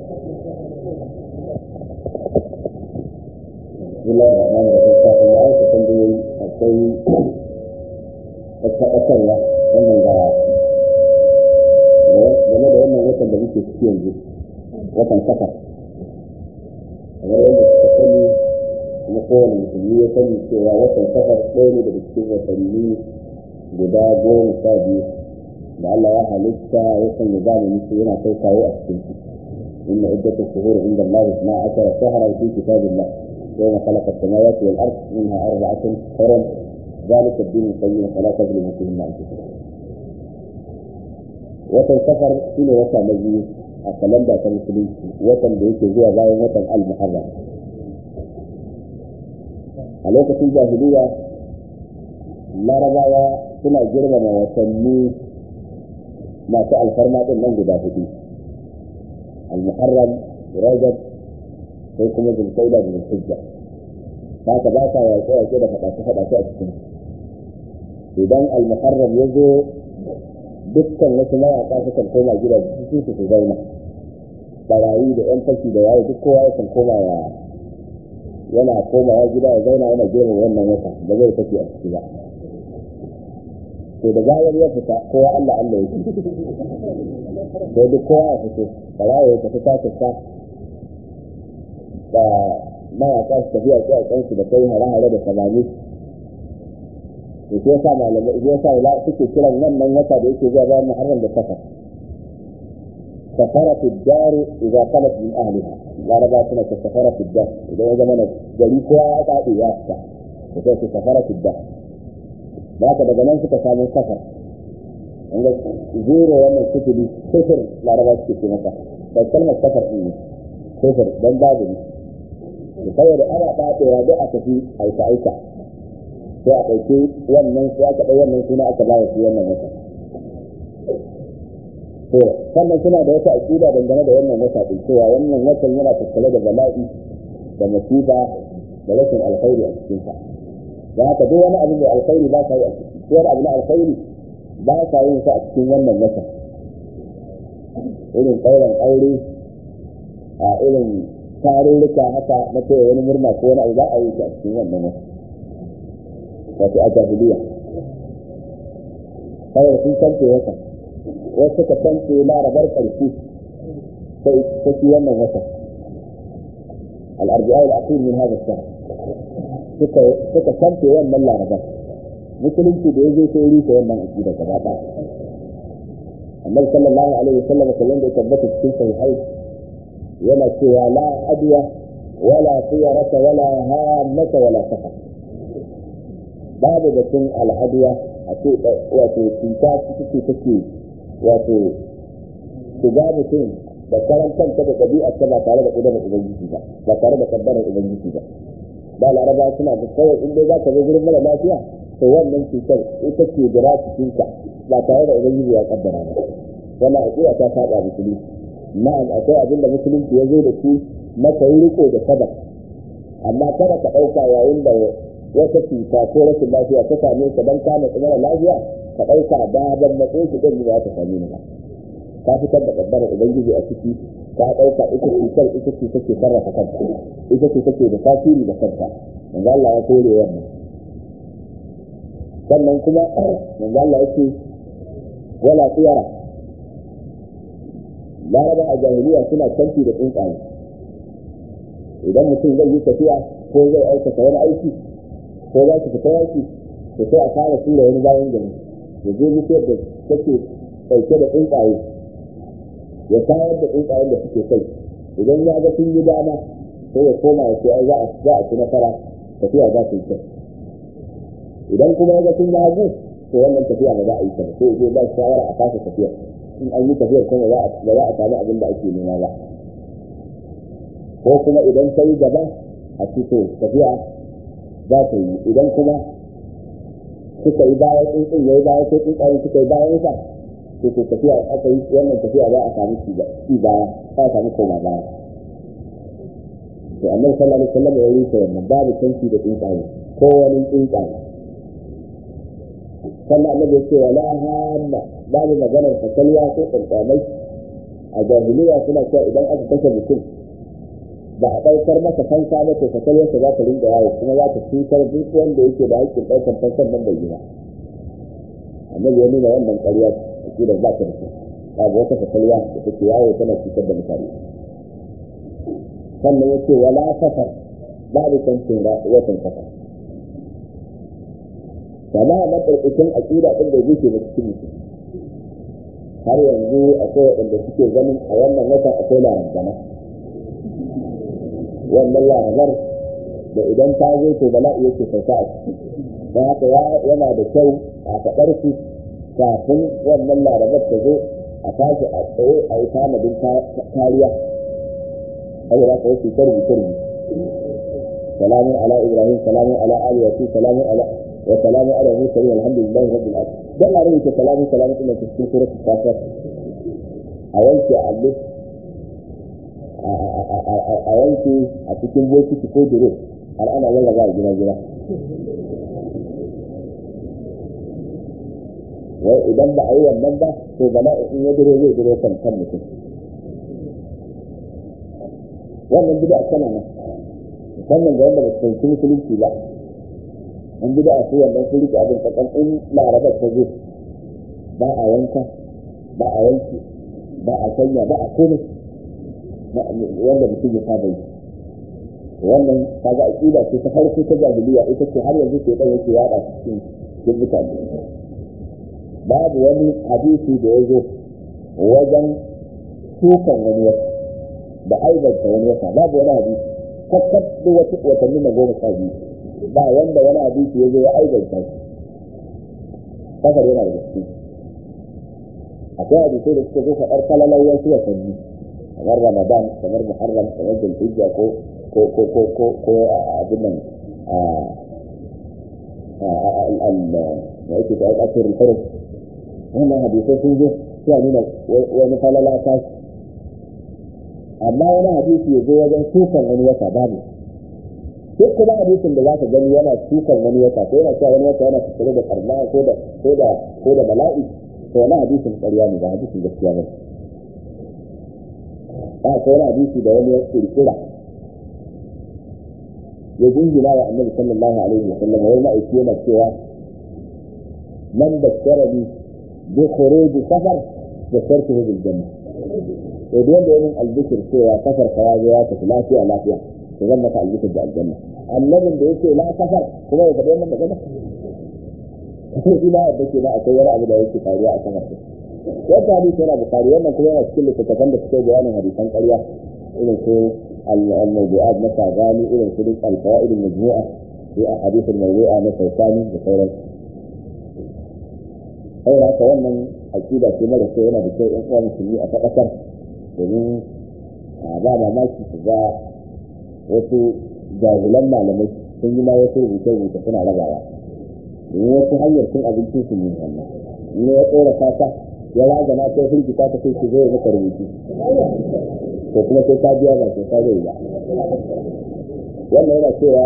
Bismillahir Rahmanir Rahim Allah ya tambaye akwai tabbatarwa wannan da game da wannan watan da muke ciki yanzu watan safar kamar yadda suka sani kuma kowane musulmi ya sani cewa watan safar ɗaya ne daga cikin watanni guda 12 da Allah ya halitta ya sanya zamani su yana kai kawo a cikin su inna iddatu shuhur inda Allah 12 shahran fi kitabillah yawma khalaqa as-samawati wal ard minha arba'atun hurum ذلك الدين القيم فلا تظلموا فيهن انفسكم. watan safar shine wata na biyu a kalanda ta musulunci, watan da yake zuwa bayan watan al-muharram. a lokacin jahiliya larabawa suna girmama watanni masu alfarma din nan guda hudu: al-muharram, rajab, sai kuma zulqa'da da zulhijja. haka ba ta yaƙe da faɗace a cikin. idan al-muharram ya zo, dukkan wasu mawaƙa sukan koma gida su zauna, barayi da yan fashi da yayi duk kowa yakan koma yana komawa gida ya zauna yana girma wannan wata da zai tafi a ciki ba. to da bayan ya fita kowa Allah yake, to duk kowa ya fito barayi ya tafi ta da mawaƙa su tafi a kansu da kai hare-hare da samani. da ke sa malamai suke kiran wannan wata da yake zuwa bayan muharram da safar. سفرت الدار إذا خلت من أهلها. العربة سنة سفرت الدار إذا زمن جريكوا أعطى إياسا وكيف سفرت الدار. ذاك بجنان ستسامي سفر عندك زيرو ومن كتبي سفر العربة تكتب مكة فالكلمة سفر إني سفر دن بابني يخير أنا أعطى رابعة في أيكا سيأتي ومن سيأتي ومن سنة لا يسي ومن مكة. to sannan suna da wata aqida dangane da wannan wata din cewa wannan watan yana tattale da bala'i da musiba da rashin alkhairi a cikin sa. da haka duk wani abu da alkhairi ba sa yi a cikin wani abu na alkhairi ba sa yin sa a cikin wannan wata. irin tsauran aure a irin tarurruka haka na kai wani murna ko wani abu ba a yi shi a cikin wannan wata. wato a jahiliya kawai sun kance wata wasu ka kance larabar ƙarfi sai ta ci wannan wata al'arbi'a al'akhir min hada shahr suka kance wannan larabar. musulunci da yazo sai rufe wannan aqida gaba ɗaya. annabi sallallahu alaihi wasallam kallon da ya tabbata cikin sahihai yana cewa la adwa wala siyarata wala hamata wala safar. babu batun al'adwa a ce wato cuta take wato shiga mutum da karantanta da ɗabi'a ta ba tare da ƙudurin ubangiji ba tare da kaddarar ubangiji ba. da laraba suna da kawai in dai za ka zo gurin mara lafiya to wannan cutar ita ke jira cikin ka ba tare da ubangiji ya kaddara ba. wannan aƙida ta saba musulunci. na'am akwai abin da musulunci ya zo da shi na kai riko da sabab, amma kada ka ɗauka yayin da wata cuta ko rashin lafiya ta same ka dan ka matsi mara lafiya ka ɗauka baban matsayin shi ɗin ba ta same ni ba. ka fitar da ƙaddarar ubangiji a ciki, ka ɗauka ita cutar ita ce take sarrafa kanta, ita ce take da tasiri da kanta. manzo Allah ya kore wannan. sannan kuma manzo Allah yake wala tsiyara. laraba a jahiliya suna canci da tsuntsaye. idan mutum zai yi tafiya ko zai aikata wani aiki ko za su fita yaki to sai a fara tura wani bayan gari ya je bishiyar da take ɗauke da tsuntsaye ya tayar da tsuntsayen da suke kai. idan ya ga sun yi dama sai ya koma ya ce ai za a ci nasara, tafiya za ta yi kyau. idan kuma ya ga sun yi hagu to wannan tafiya ba za a yi ta sai zai ba shawara a fasa tafiya. in an yi tafiyar kuma ba za a samu abin da ake nema ba. ko kuma idan ta yi gaba a fito tafiya za ta yi. idan kuma suka yi bayan tsuntsun ya yi bayan ko tsuntsaye suka yi bayan sa to tafiya aka yi wannan tafiya za a samu ci baya, za a samu koma baya. to annabi sallallahu alaihi wasallam ya rufe wannan babu canci da tsuntsaye ko wani tsuntsaye. sannan annabi ya ce wala hamma babu maganar fasalwa ko tsuntsamai. a jahiliya suna cewa idan aka kashe mutum ba a ɗaukar masa fansa ba to fasalwarsa za ta rinda yawo kuma za ta cutar duk wanda yake da haƙƙin ɗaukar fansar nan bai yi ba. annabi ya nuna wannan ƙarya ce da ba ta da kyau. babu wata fasalwa da take yawo tana cutar da mutane. sannan ya ce wala safar babu cancin watan safar. kama a matsarƙikin aƙida ɗin da yake da cikin mutum har yanzu akwai waɗanda suke ganin a wannan watan akwai larabana, wannan larabar da idan ta zo to bala'i yake sauka a ciki, don haka yana da kyau a faɗar su kafin wannan larabar ta zo a tashi a tsaye a yi tanadin kariya. saboda haka yake tarbi salamun ala ibrahim salamun ala ali yasin salamun ala wa salamun ala mursalin alhamdulillahi rabbil alamin. dan a rubuta salamun ina cikin suratul kafir a wanke alif a wanke a cikin bokiti ko duro har ana lallaba a gida wai idan ba a yi wannan ba to bala'i in ya duro zai duro kan mutum. wannan bid'a tana nan musamman ga wanda ba su fahimci musulunci ba, an bid'a su wannan sun rike abin kakan in larabar ta zo ba a yanka ba a yanki ba a sanya ba a komai wanda mutum ya saba yi. wannan kaga aqida ce ta farko ta jahiliya, ita ce har yanzu ke dan yake yada cikin mutane. babu wani hadisi da ya zo wajen sukan wani wata da aibanta wani wata, babu wani hadisi kakkab da watanni na 12 ba wanda wani hadisi ya zo ya aibanta shi. kasar yana da gaske akwai hadisai da suka zo faɗar kalalar wasu watanni kamar ramadan kamar muharram kamar zulhijja ko abin nan da yake da asirin farin. wannan hadisai sun zo suna nuna wani falala ta shi, amma wani hadisi ya zo wajen sukan wani wata babu. duk kuma hadisin da za ka gani yana sukan wani wata ko yana cewa wani wata yana tattare da karna ko da bala'i, to wani hadisin ƙarya ne ba hadisin gaskiya ba. ba ko wani hadisi da wani ya kirkira ya jingina wa annabi sallallahu alaihi wa sallam wai ma'aiki yana cewa man basharani bi khuruj safar bashartuhu bil janna. to da yanda yayin albishir cewa safar ka ya tafi lafiya to zan maka albishir da aljanna. annabin da yake la safar kuma ya faɗi wannan magana sai ina da ke da akwai wani abu da yake faruwa a safar. wanda hadisi yana bukari, wannan kuma yana cikin littattafan da suke bayanin hadisan ƙarya irin su al-mawdu'at na Sagani, irin su al-fawaid al-majmu'a fi ahadith al-mawdu'a na Shawkani da sauran. sai haka wannan aqida ce mara kyau, yana da kyau in uwa musulmi a faɗakar, domin ba mamaki su ga wasu jahilan malamai sun yi ma wasu rubuce suna rabawa, domin wasu hanyar cin abincin su ne wannan. ne ya tsora fata ya ragana sai firgita ta sai ki zo ya maka rubutu, to kuma sai ka biya ba sai ka zai ba. wannan yana cewa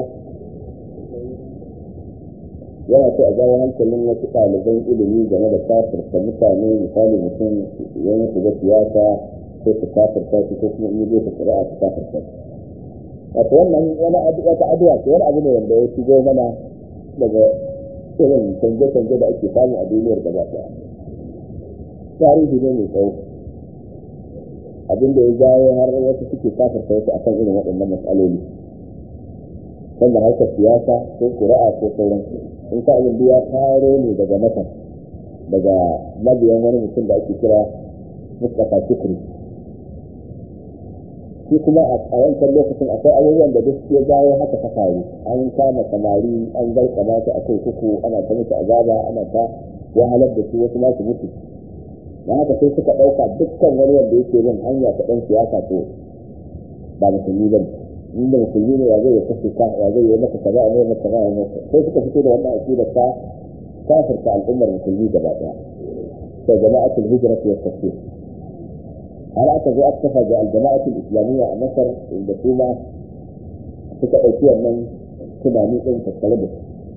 a jawo hankalin wasu ɗaliban ilimi game da kafirta mutane. misali mutum ya mutu da siyasa sai su kafirta shi ko kuma in zai ta ƙira'a su kafirta shi. wato wannan wata addu'a ce, wani abu ne wanda ya shigo mana daga irin canje-canje da ake samu a duniyar gaba ɗaya. tarihi ne mai tsawo, abinda ya jawo har wasu suke kafirta wasu akan irin waɗannan matsaloli, wanda harkar siyasa ko ƙuri'a ko sauransu. in ka abin ya faro ne daga Masar, daga mabiyan wani mutum da ake kira Mustafa Shukri. shi kuma a wancan lokacin akwai abubuwan da duk ya jawo haka ta faru. an kama samari, an garkama su a kurkuku, ana ta musu azaba, ana ta wahalar da su, wasu ma su mutu. da haka sai suka ɗauka dukkan wani wanda yake bin hanya ta ɗan siyasa to ba musulmi ba ne. inda musulmi ne ya zai ya kashe ka, ya zai yi maka kaza, ya zai maka kaza, ya maka. sai suka fito da wannan aqida ta kafirta al'ummar musulmi gaba daya. sai jama'atul hijra wa tafsir har aka zo aka kafa da al-jama'atul islamiyya a Masar, inda kuma suka ɗauki wannan tunani ɗin tattare da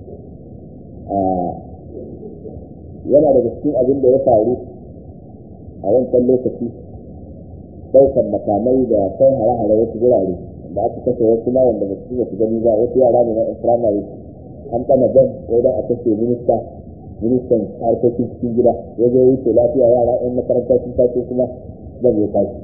yana daga cikin abin da ya faru a wancan lokaci, ɗaukar makamai da kai hare-hare wasu gurare da aka kashe wasu ma wanda ba su gani ba. wasu yara ne na firamare an ɗana ban wajen a kashe ministan harkokin cikin gida, ya zo wuce lafiya, yara 'yan makaranta sun tace kuma zan yi tashi.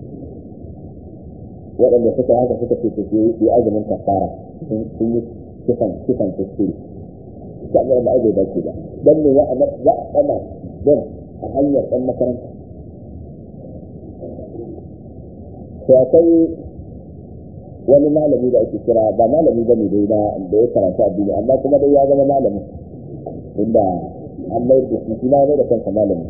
waɗanda suka haka suka ce su yi azumin kafara, sun yi kisan kuskure. saboda ba a zai dace ba, don ne za a ɗana ban a hanyar ɗan makaranta to akwai wani malami da ake kira ba malami bane dai da ya karanta addini amma kuma dai ya zama malami inda an mai da shi ma ne da kansa malami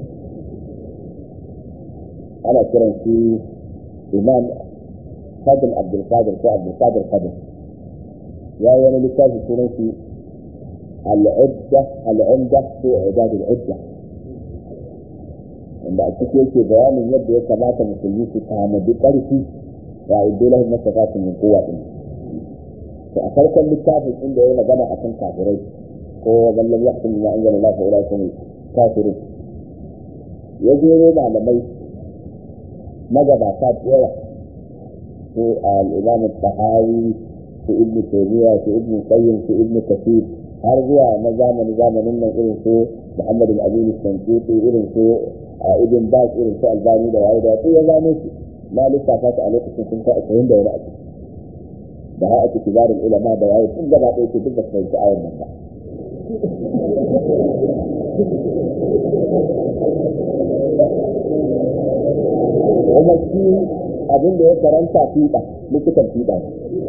ana kiran shi Imam Fadl Abdul Qadir ko Abdul Qadir Qadir ya yi wani littafi sunan shi العمدة في إعداد العدة عند أتكي في بيان يد كما المسلمين في كامل بقرفي وأعد لهم ما استطاعت من قوة فأخرت بالكافر عند إلى جمع عشان كافرين هو من لم يحكم بما أنزل الله فأولئك هم الكافرون يجري على ميت مجمع صاد يوح في الإمام الطحاوي في ابن تيمية في ابن القيم في ابن كثير har zuwa na zamanin nan irin su Muhammad al-Amin al-Shankiti irin su Ibn Baz irin su Albani da waye da ya gano shi na lissafa ta a lokacin sun kai 20 da wani abu da har ake kibarin ulama da waye sun gaba ɗaya ce duk da fahimci ayar nan ba kuma shi abin da ya karanta fiɗa likitan fiɗa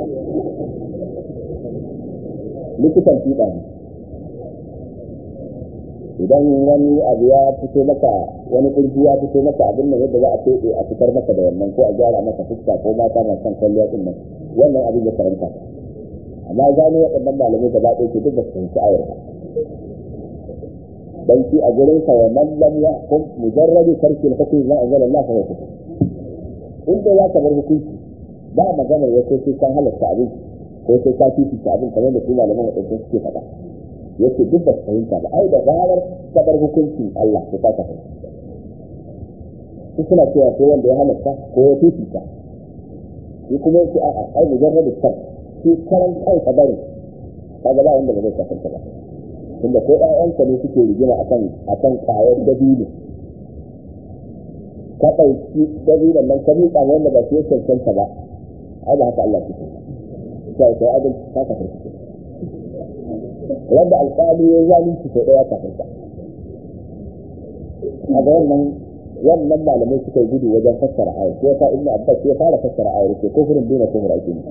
likitan fiɗa ne idan wani abu ya fito maka wani ƙurji ya fito maka abin da yadda za a feɗe a fitar maka da wannan ko a gyara maka fuska ko mata na kan kwalliya din nan wannan abin ya karanta amma gano waɗannan malamai gaba ɗaya ke duk da su fahimci ayar ba dan shi a gurin sa wa man lam yahkum mujarrad tarkil hukm ma anzala Allah fa huwa inda ya ka bar hukunci ba magana ya ko sai kan halatta abin ko sai ka fifita abin kamar da su malaman waɗanda suke faɗa yake duk da fahimta ba ai da zarar kabar hukuncin Allah ko ka fahimta su suna cewa ko wanda ya halatta ko ya fifita shi kuma yake a'a ai mujarrad tar shi karan kansa bari kaga ba wanda ba zai kafanta ba tunda ko ɗayanka ne suke rigima akan kayan dabino ka ɗauki dabinon nan ka miƙa wanda ba su yi cancanta ba ai ba haka Allah suke sai sai adal ka kafirta wanda alƙali ya zalunci sai ɗaya kafirta a ga wannan malamai suka yi gudu wajen fassara ayar sai ka ibnu abbas ya fara fassara ayar ce kufurin dina kufur ake ne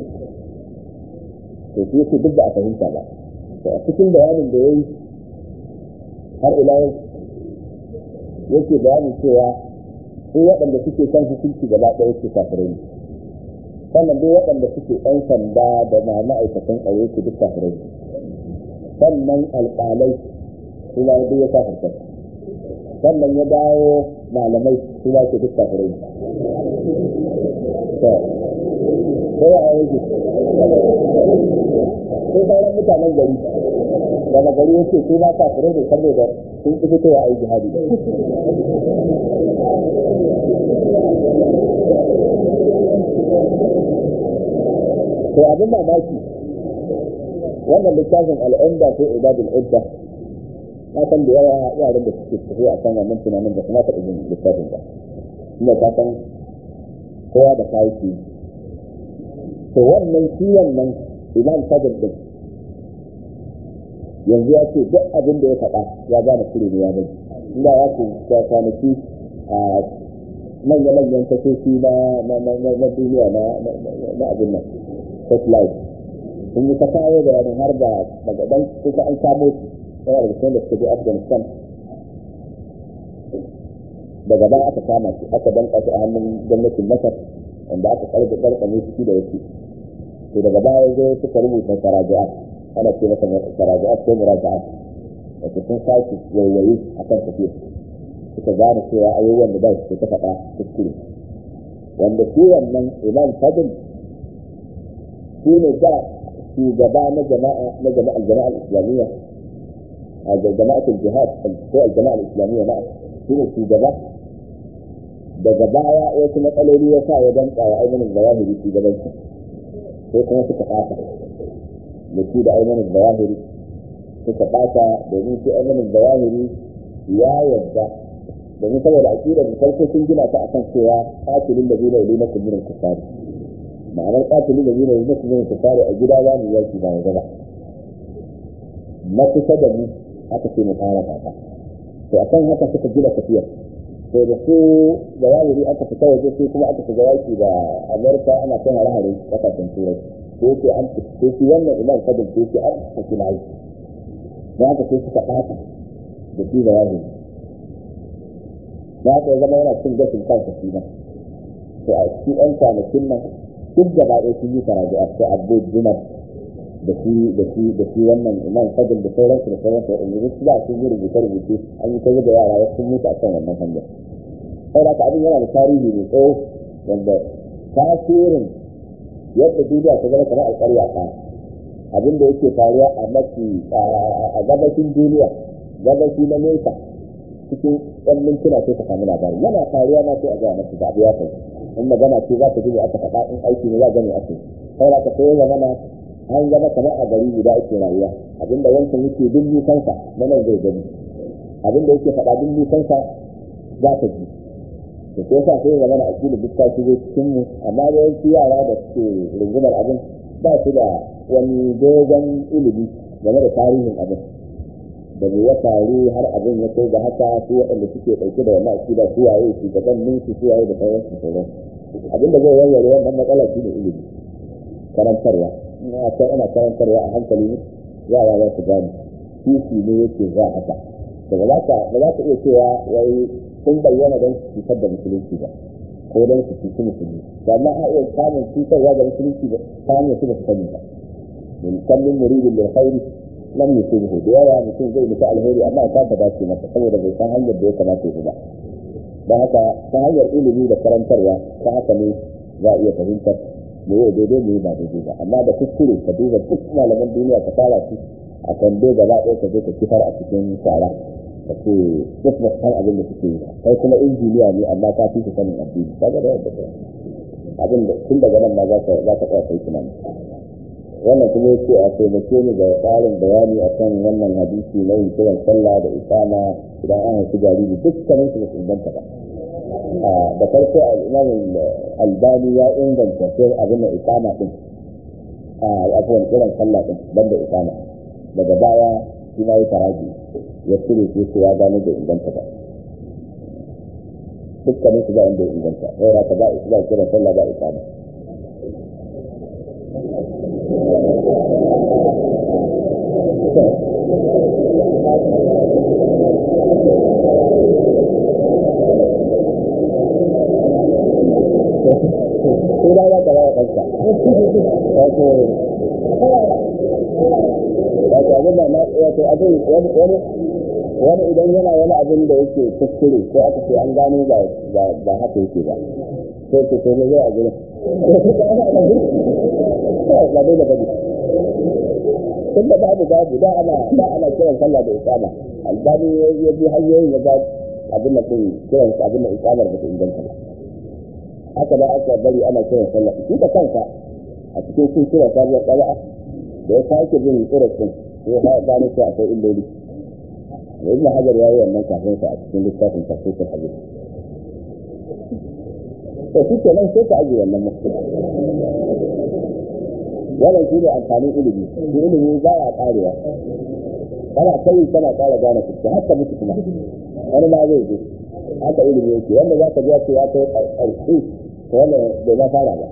to shi yake duk da a fahimta ba to a cikin bayanin da yayi har ila yau yake bayanin cewa su waɗanda suke kan hukunci gaba ɗaya su kafirai ne sannan duk waɗanda suke ɗan sanda da ma'aikatan tsaro su duk kafirai ne sannan alƙalai su ma duk ya kafirta sannan ya dawo malamai su ma su duk kafirai ne to sai ya yi sai sauran mutanen gari daga gari ya ce su ma kafirai ne saboda sun ƙi fitowa a yi jihadi to abin mamaki wannan littafin al'umda ko ibadul udda na san da yawa yaran da suke tafiya a kan wannan tunanin da kuma taɓa jin littafin ba ina ta san kowa da kayaki to wannan shi wannan imam fadl din yanzu ya ce duk abin da ya faɗa ya gane kure ne ya bai ina ya ku kwanaki a manya-manyan tashoshi na duniya na abin nan satellite sun yi ta kawo da yanin har da daga dan kusa an samo su yana da cikin da suka je afghanistan daga baya aka kama su aka danka su a hannun gwamnatin masar wanda aka karkame ciki da wasu to daga baya zai suka rubuta taraji'at ana ce masa taraji'at ko muraja'a wato sun sake waiwaye akan tafiya suka gane cewa ayyukan da ba su ta faɗa kuskure wanda shi wannan imam fadl shi ne da shugaba na jama'ar islamiyya a jama'atul jihad ko al-jama'ar islamiyya na shi ne shugaba daga baya wasu matsaloli ya sa ya danka wa ainihin zawahiri shugabanci sai kuma suka ɓata da shi da ainihin zawahiri suka ɓata domin shi ainihin zawahiri ya yarda domin saboda aƙidar da farko sun gina ta akan cewa qatilul ladina yulunakum min al-kuffar ma'anar qatilul ladina yulunakum min al-kuffar a gida za mu yaki ba gaba na kusa da mu aka ce mu fara kafa to akan haka suka gina tafiyar to da su da yawuri aka fita waje sai kuma aka shiga yaki da Amerika ana kai hare-hare kasashen turai sai yake an sai shi wannan imam fadil sai yake an saki layi da haka sai suka ɓata da shi da yawuri da haka ya zama yana cin gashin kansa shi nan to a cikin ɗan kwanakin nan duk gaba ɗaya sun yi karaji a sai abu jinar da shi wannan imam fadil da sauransu da yanzu su ba sun yi rubuce an yi ta da yara ya sun mutu a kan wannan hanyar saboda haka abin yana da tarihi mai tsawo wanda tasirin yadda duniya ta zama kamar alƙarya ta abin da yake faruwa a gabashin duniya gabashi na nesa cikin ɗan mintuna sai ka samu labari yana faruwa na sai a gaya masu da abu ya kai in magana ce za ka ji ne aka faɗa in aiki ne za gani ake saboda haka sai ya zama an zama kamar a gari guda ake rayuwa abinda wancan yake duk nisansa na nan zai gani abinda yake faɗa duk nisansa za ka ji da ko sa sai zama na akili duk ta shigo cikin mu amma da yawanci yara da suke rungumar abin ba su da wani dogon ilimi game da tarihin abin da me ya faru har abin ya kai da haka su waɗanda suke ɗauke da wannan akida su waye su gabanin su waye da sauransu abinda zai warware wannan matsala shi ne ilimi karantarwa ana karantarwa a hankali ne yara za su gane kishi ne yake za haka da ba za ka iya cewa wai sun bayyana don su cutar da musulunci ba ko don su cuci musulmi to amma a iya samun cutarwa da musulunci ba ta hanyar su ba su sani ba min kallin muridin da khairi lam yusibu da yawa mutum zai mutu alheri amma ya kasa dace masa saboda bai san hanyar da ya kamata ya ba don haka ta hanyar ilimi da karantarwa ta haka ne za a iya fahimtar mu yi daidai mu yi ba daidai ba amma da kuskure ka duba duk malaman duniya ka fara su a kwando gaba ɗaya ka je ka kifar a cikin shara ka ce duk ba san abin da suke yi kai kuma injiniya ne amma ka fi su sanin addini kaga da yadda abin da tun daga nan ma za ka tsaya kai tunani wannan kuma yake a taimake ni da tsarin bayani akan wannan hadisi na yin kiran sallah da ikama idan an haifi jariri dukkanin su ba su inganta ba da farko al-imam albani ya inganta sai abin da ikama din abuwan kiran sallah din banda ikama daga baya shi ma yi taraji ya cire su ya gano da inganta ba dukkanin su ba inda ya inganta saboda ka ba kiran sallah ba ikama Sudah ya kalau kata, wato abin da na wato abin wani idan yana wani abin da yake kuskure ko aka ce an gano ba haka yake ba sai ce ko zai a gurin ba dai da gadi tun da babu da ana kiran sallah da iqama albani ya bi hanyoyin ya ga abin da kiran abin da iqamar da inganta ba haka da aka bari ana kiran sallah shi da kanka a cikin sun kira sabuwar qala'a da ya sake bin qur'an sai ya gano cewa akwai illoli da ibn hajar yayi wannan kafin sa a cikin littafin tafsir hadith to shi kenan sai ka aje wannan mutum wannan shi ne amfanin ilimi shi ilimi ba ya karewa kana kai kana kara gane kuka haka mutu kuma wani ma zai je haka ilimi yake wanda za ka ji ya ce ya kai ƙarfi to wanda bai ma fara ba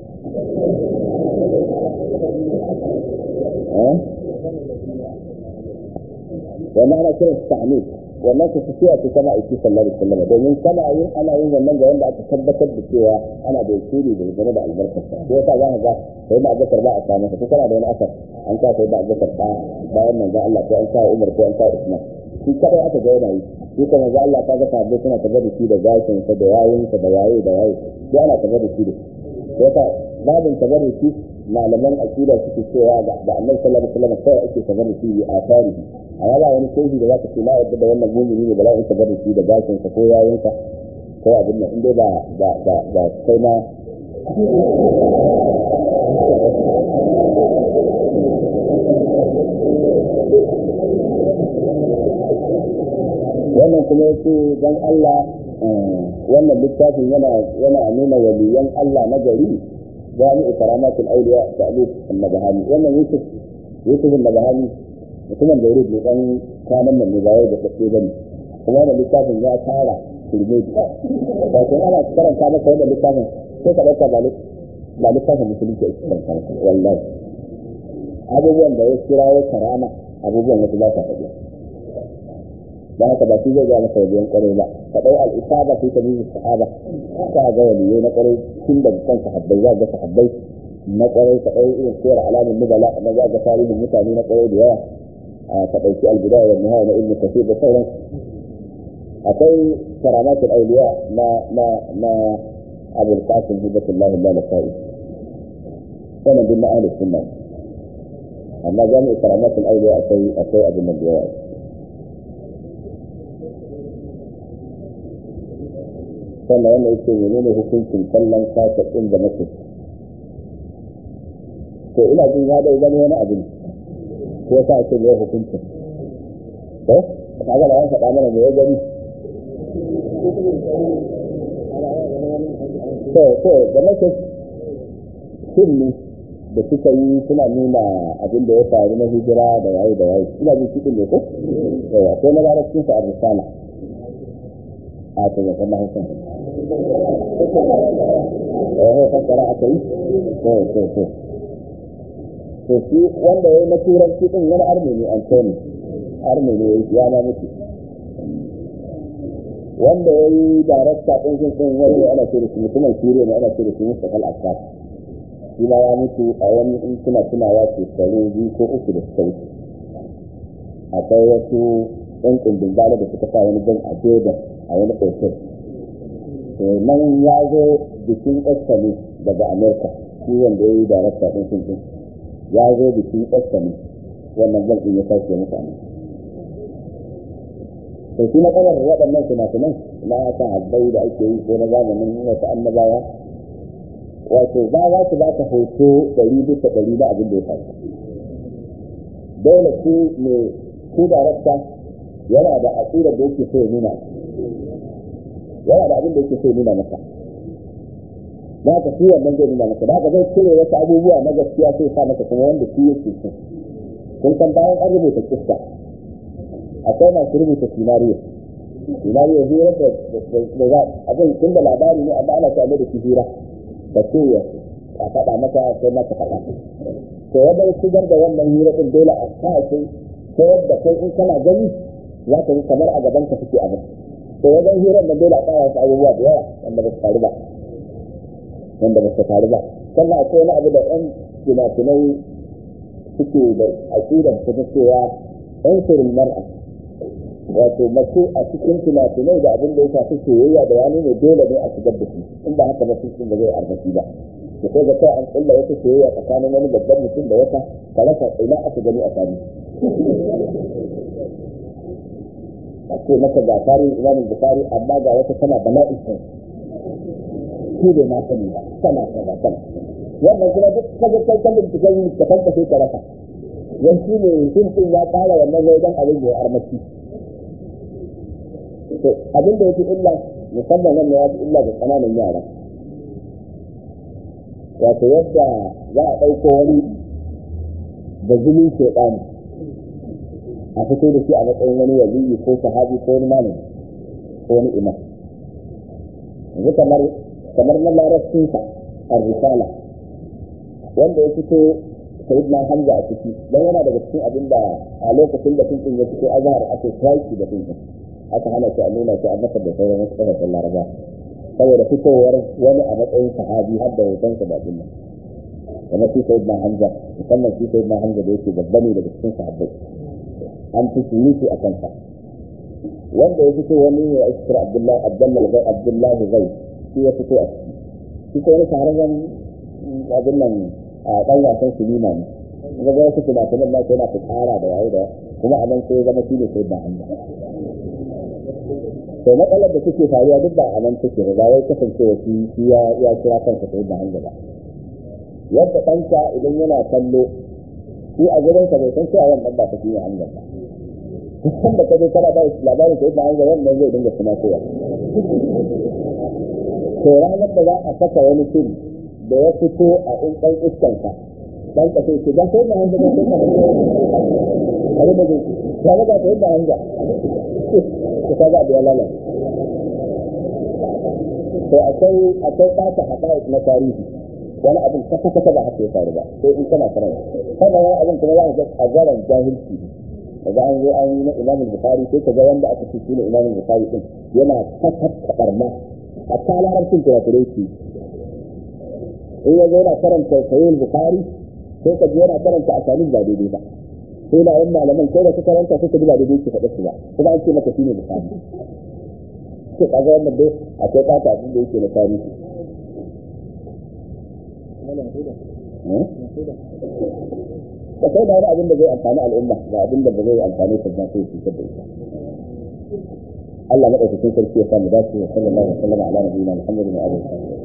wannan ana kiran su ta'amid wannan su tafiya ce kama aiki sallallahu alaihi wasallam domin kana yin ana yin wannan ga wanda aka tabbatar da cewa ana da yakini da game da albarkarsa ko yasa za ka ga sai ma Abubakar ba a samu ko kana da wani asar an ka sai da Abubakar ba bayan manzo Allah ko an ka Umar ko an ka Usman shi kadai aka ga yana yi shi kuma manzo Allah ka ga tabbai suna tabbata da gashin sa da yayin sa da waye sai ana tabbata da yasa babin tabarruki malaman akida suke cewa da Annabi sallallahu alaihi wasallam sai ake tabarruki a tarihi amma ba wani shehi da zaka ce na yadda da wannan mu'mini ne ba za ka tabarruki da gashin sa ko yayin sa ko abin nan inda ba kai ma wannan kuma yake dan Allah wannan littafin yana nuna waliyan Allah na gari jami'u karamatul awliya ta'lif an-nabahani wannan Yusuf an-nabahani mutumin da yake dan kanan nan ne ba wai da kake bane kuma wannan littafin ya tara shirme ba ko ana karanta maka wannan littafin sai ka dauka ba littafin musulunci ake karanta maka wallahi abubuwan da ya kira ya karama abubuwan wasu ba sa faɗi da haka ba shi zai ga maka wajen kwarai ba ka dau al-isaba fi tabi'i sahaba ka ga waliyai na kwarai tun da kan sahabbai za ga sahabbai na kwarai ka dau irin sura alamin nubala na za ga tarihin mutane na kwarai da yawa ka dauki al-bidaya wa nihaya na ibn kathir da sauran akwai karamatul awliya na abul qasim hibatullah al-lalakai wannan bin ahli sunna amma jami'u karamatul awliya akwai abin da yawa sannan wanda yake menene hukuncin kallon kasa ɗin da mace to ina jin ya dai gani wani abin ko yasa ake ne hukuncin to kaga da an faɗa mana me ya gani to da mace sunni da suka yi suna nuna abin da ya faru na hijira da yayi ina jin cikin ne ko akwai na larabcin sa a risala a ta yakan na hakan fassara aka yi to shi wanda ya yi na turanci din wani armeni antoni armeni ya ma mutu wanda ya yi darakta ɗin sun wani ana ce da shi mutumin siriya ne ana ce da shi mustapha al-assad shi ma ya mutu a wani in suna tunawa shekaru 2 ko 3 da suka wuce akwai wasu ɗan ƙundin bala da suka sa wani jan a jordan a wani ƙosir nan ya zo bikin ƙasa ne daga amurka shi wanda ya yi darakta ɗin sun ya zo bikin ƙasa ne wannan jan ɗin ya tashi mutane to shi matsalar waɗannan fina-finan na ta habbai da ake yi ko na zamanin wasu annabawa wato za su ba ka hoto 100% na abin da ya faru dole su darakta yana da aƙidar da yake so ya nuna yana da abin da yake so ya nuna maka za ka fi wannan zai nuna maka da haka zai cire wasu abubuwa na gaskiya sai sa maka kuma wanda shi yake so kun san bayan an rubuta kista akwai masu rubuta sinariyo hira da za abin tun da labari ne amma ana tare da shi hira da ce a faɗa maka sai maka faɗa to wajen shigar da wannan hira din dole a sa shi ta yadda kai in kana gani za ka yi kamar a gaban ka suke abin to wajen hirar da dole a ƙara wasu abubuwa da yawa wanda ba su faru ba sannan akwai wani abu da ɗan fina-finai suke da aƙidar ta cewa ɗan shirin mar'a wato mace a cikin fina-finai da abin da ya shafi soyayya da ya nuna dole ne a shigar da shi in ba haka ba sun ba zai arziki ba da sai ga kai an kulla wata soyayya tsakanin wani babban mutum da wata ka rasa ina aka gani a tarihi a ce maka ga tarihin imamin bukari amma ga wata tana bala'in sai shi bai ma sani ba tana wannan kuma duk kaga kai kallon cikin littafan ka sai ka rasa yanzu ne sun ya kara wannan zai dan abin da ya armaci to abin da yake illa musamman wannan ya fi illa da kananan yara wato yadda za a ɗauko wani da zulun shaiɗani a fito da shi a matsayin wani waliyi ko sahabi ko wani malami ko wani imam yanzu kamar na larabcinsa ar-risala wanda ya fito sayyidina hamza a ciki dan yana daga cikin abin da a lokacin da tuntun ya fito azhar ake taiki da tuntun aka hana shi a nuna shi a masar da sauran wasu kasashen laraba saboda fitowar wani a matsayin sahabi har da hotonsa da abin nan kamar shi sayyidina hamza musamman shi sayyidina hamza da yake babba ne daga cikin sahabbai an fi surutu a kansa wanda ya fito wani ne a iskar abdullahi zai shi ya fito a ciki shi ko wani shahararren abin nan a ɗan wasan sinima ne kuma ga wasu fina-finan na yana fitsara da yayi da kuma a nan sai zama shi ne sai da hanya to matsalar da suke faruwa duk da a nan take ba wai kasancewa shi ya kira kansa sai da hanya ba yadda ɗanka idan yana kallo shi a gurinsa bai san cewa wannan ba ta fiye hanya ba duk da ka je kana ba labarin sai da hanya wannan zai dinga kuma kowa to ranar da za a saka wani fim da ya fito a in ɗan iskanka ɗan ka sai ga sai da hanga da sai ka hanga abin da zai ya ga ta yadda hanga ko ka ga da lalata to akwai ɓata haɗa'ik na tarihi wani abin kasa ba haka ya faru ba sai in kana karanta sannan wani abin kuma za ka ga a zaran jahilci daga an zo an yi na Imam Bukhari sai ka ga wanda aka ce shine Imam Bukhari din yana kakkaɓar ma a ta larabcin kurakureci in yanzu yana karanta Sahih Bukhari sai ka ji yana karanta asalin ba daidai ba sai da yan malaman sai da ka karanta sai ka ji ba daidai ke faɗa su ba kuma an ce maka shine Bukhari to kaga wannan dai akwai ɓata abin da yake na tarihi da sai da wani abin da zai amfani al'umma da abin da ba zai amfani ta zai cutar da ita Allah madaukakin sarki ya samu dace wa sallallahu alaihi wa sallam ala nabiyina Muhammadin wa alihi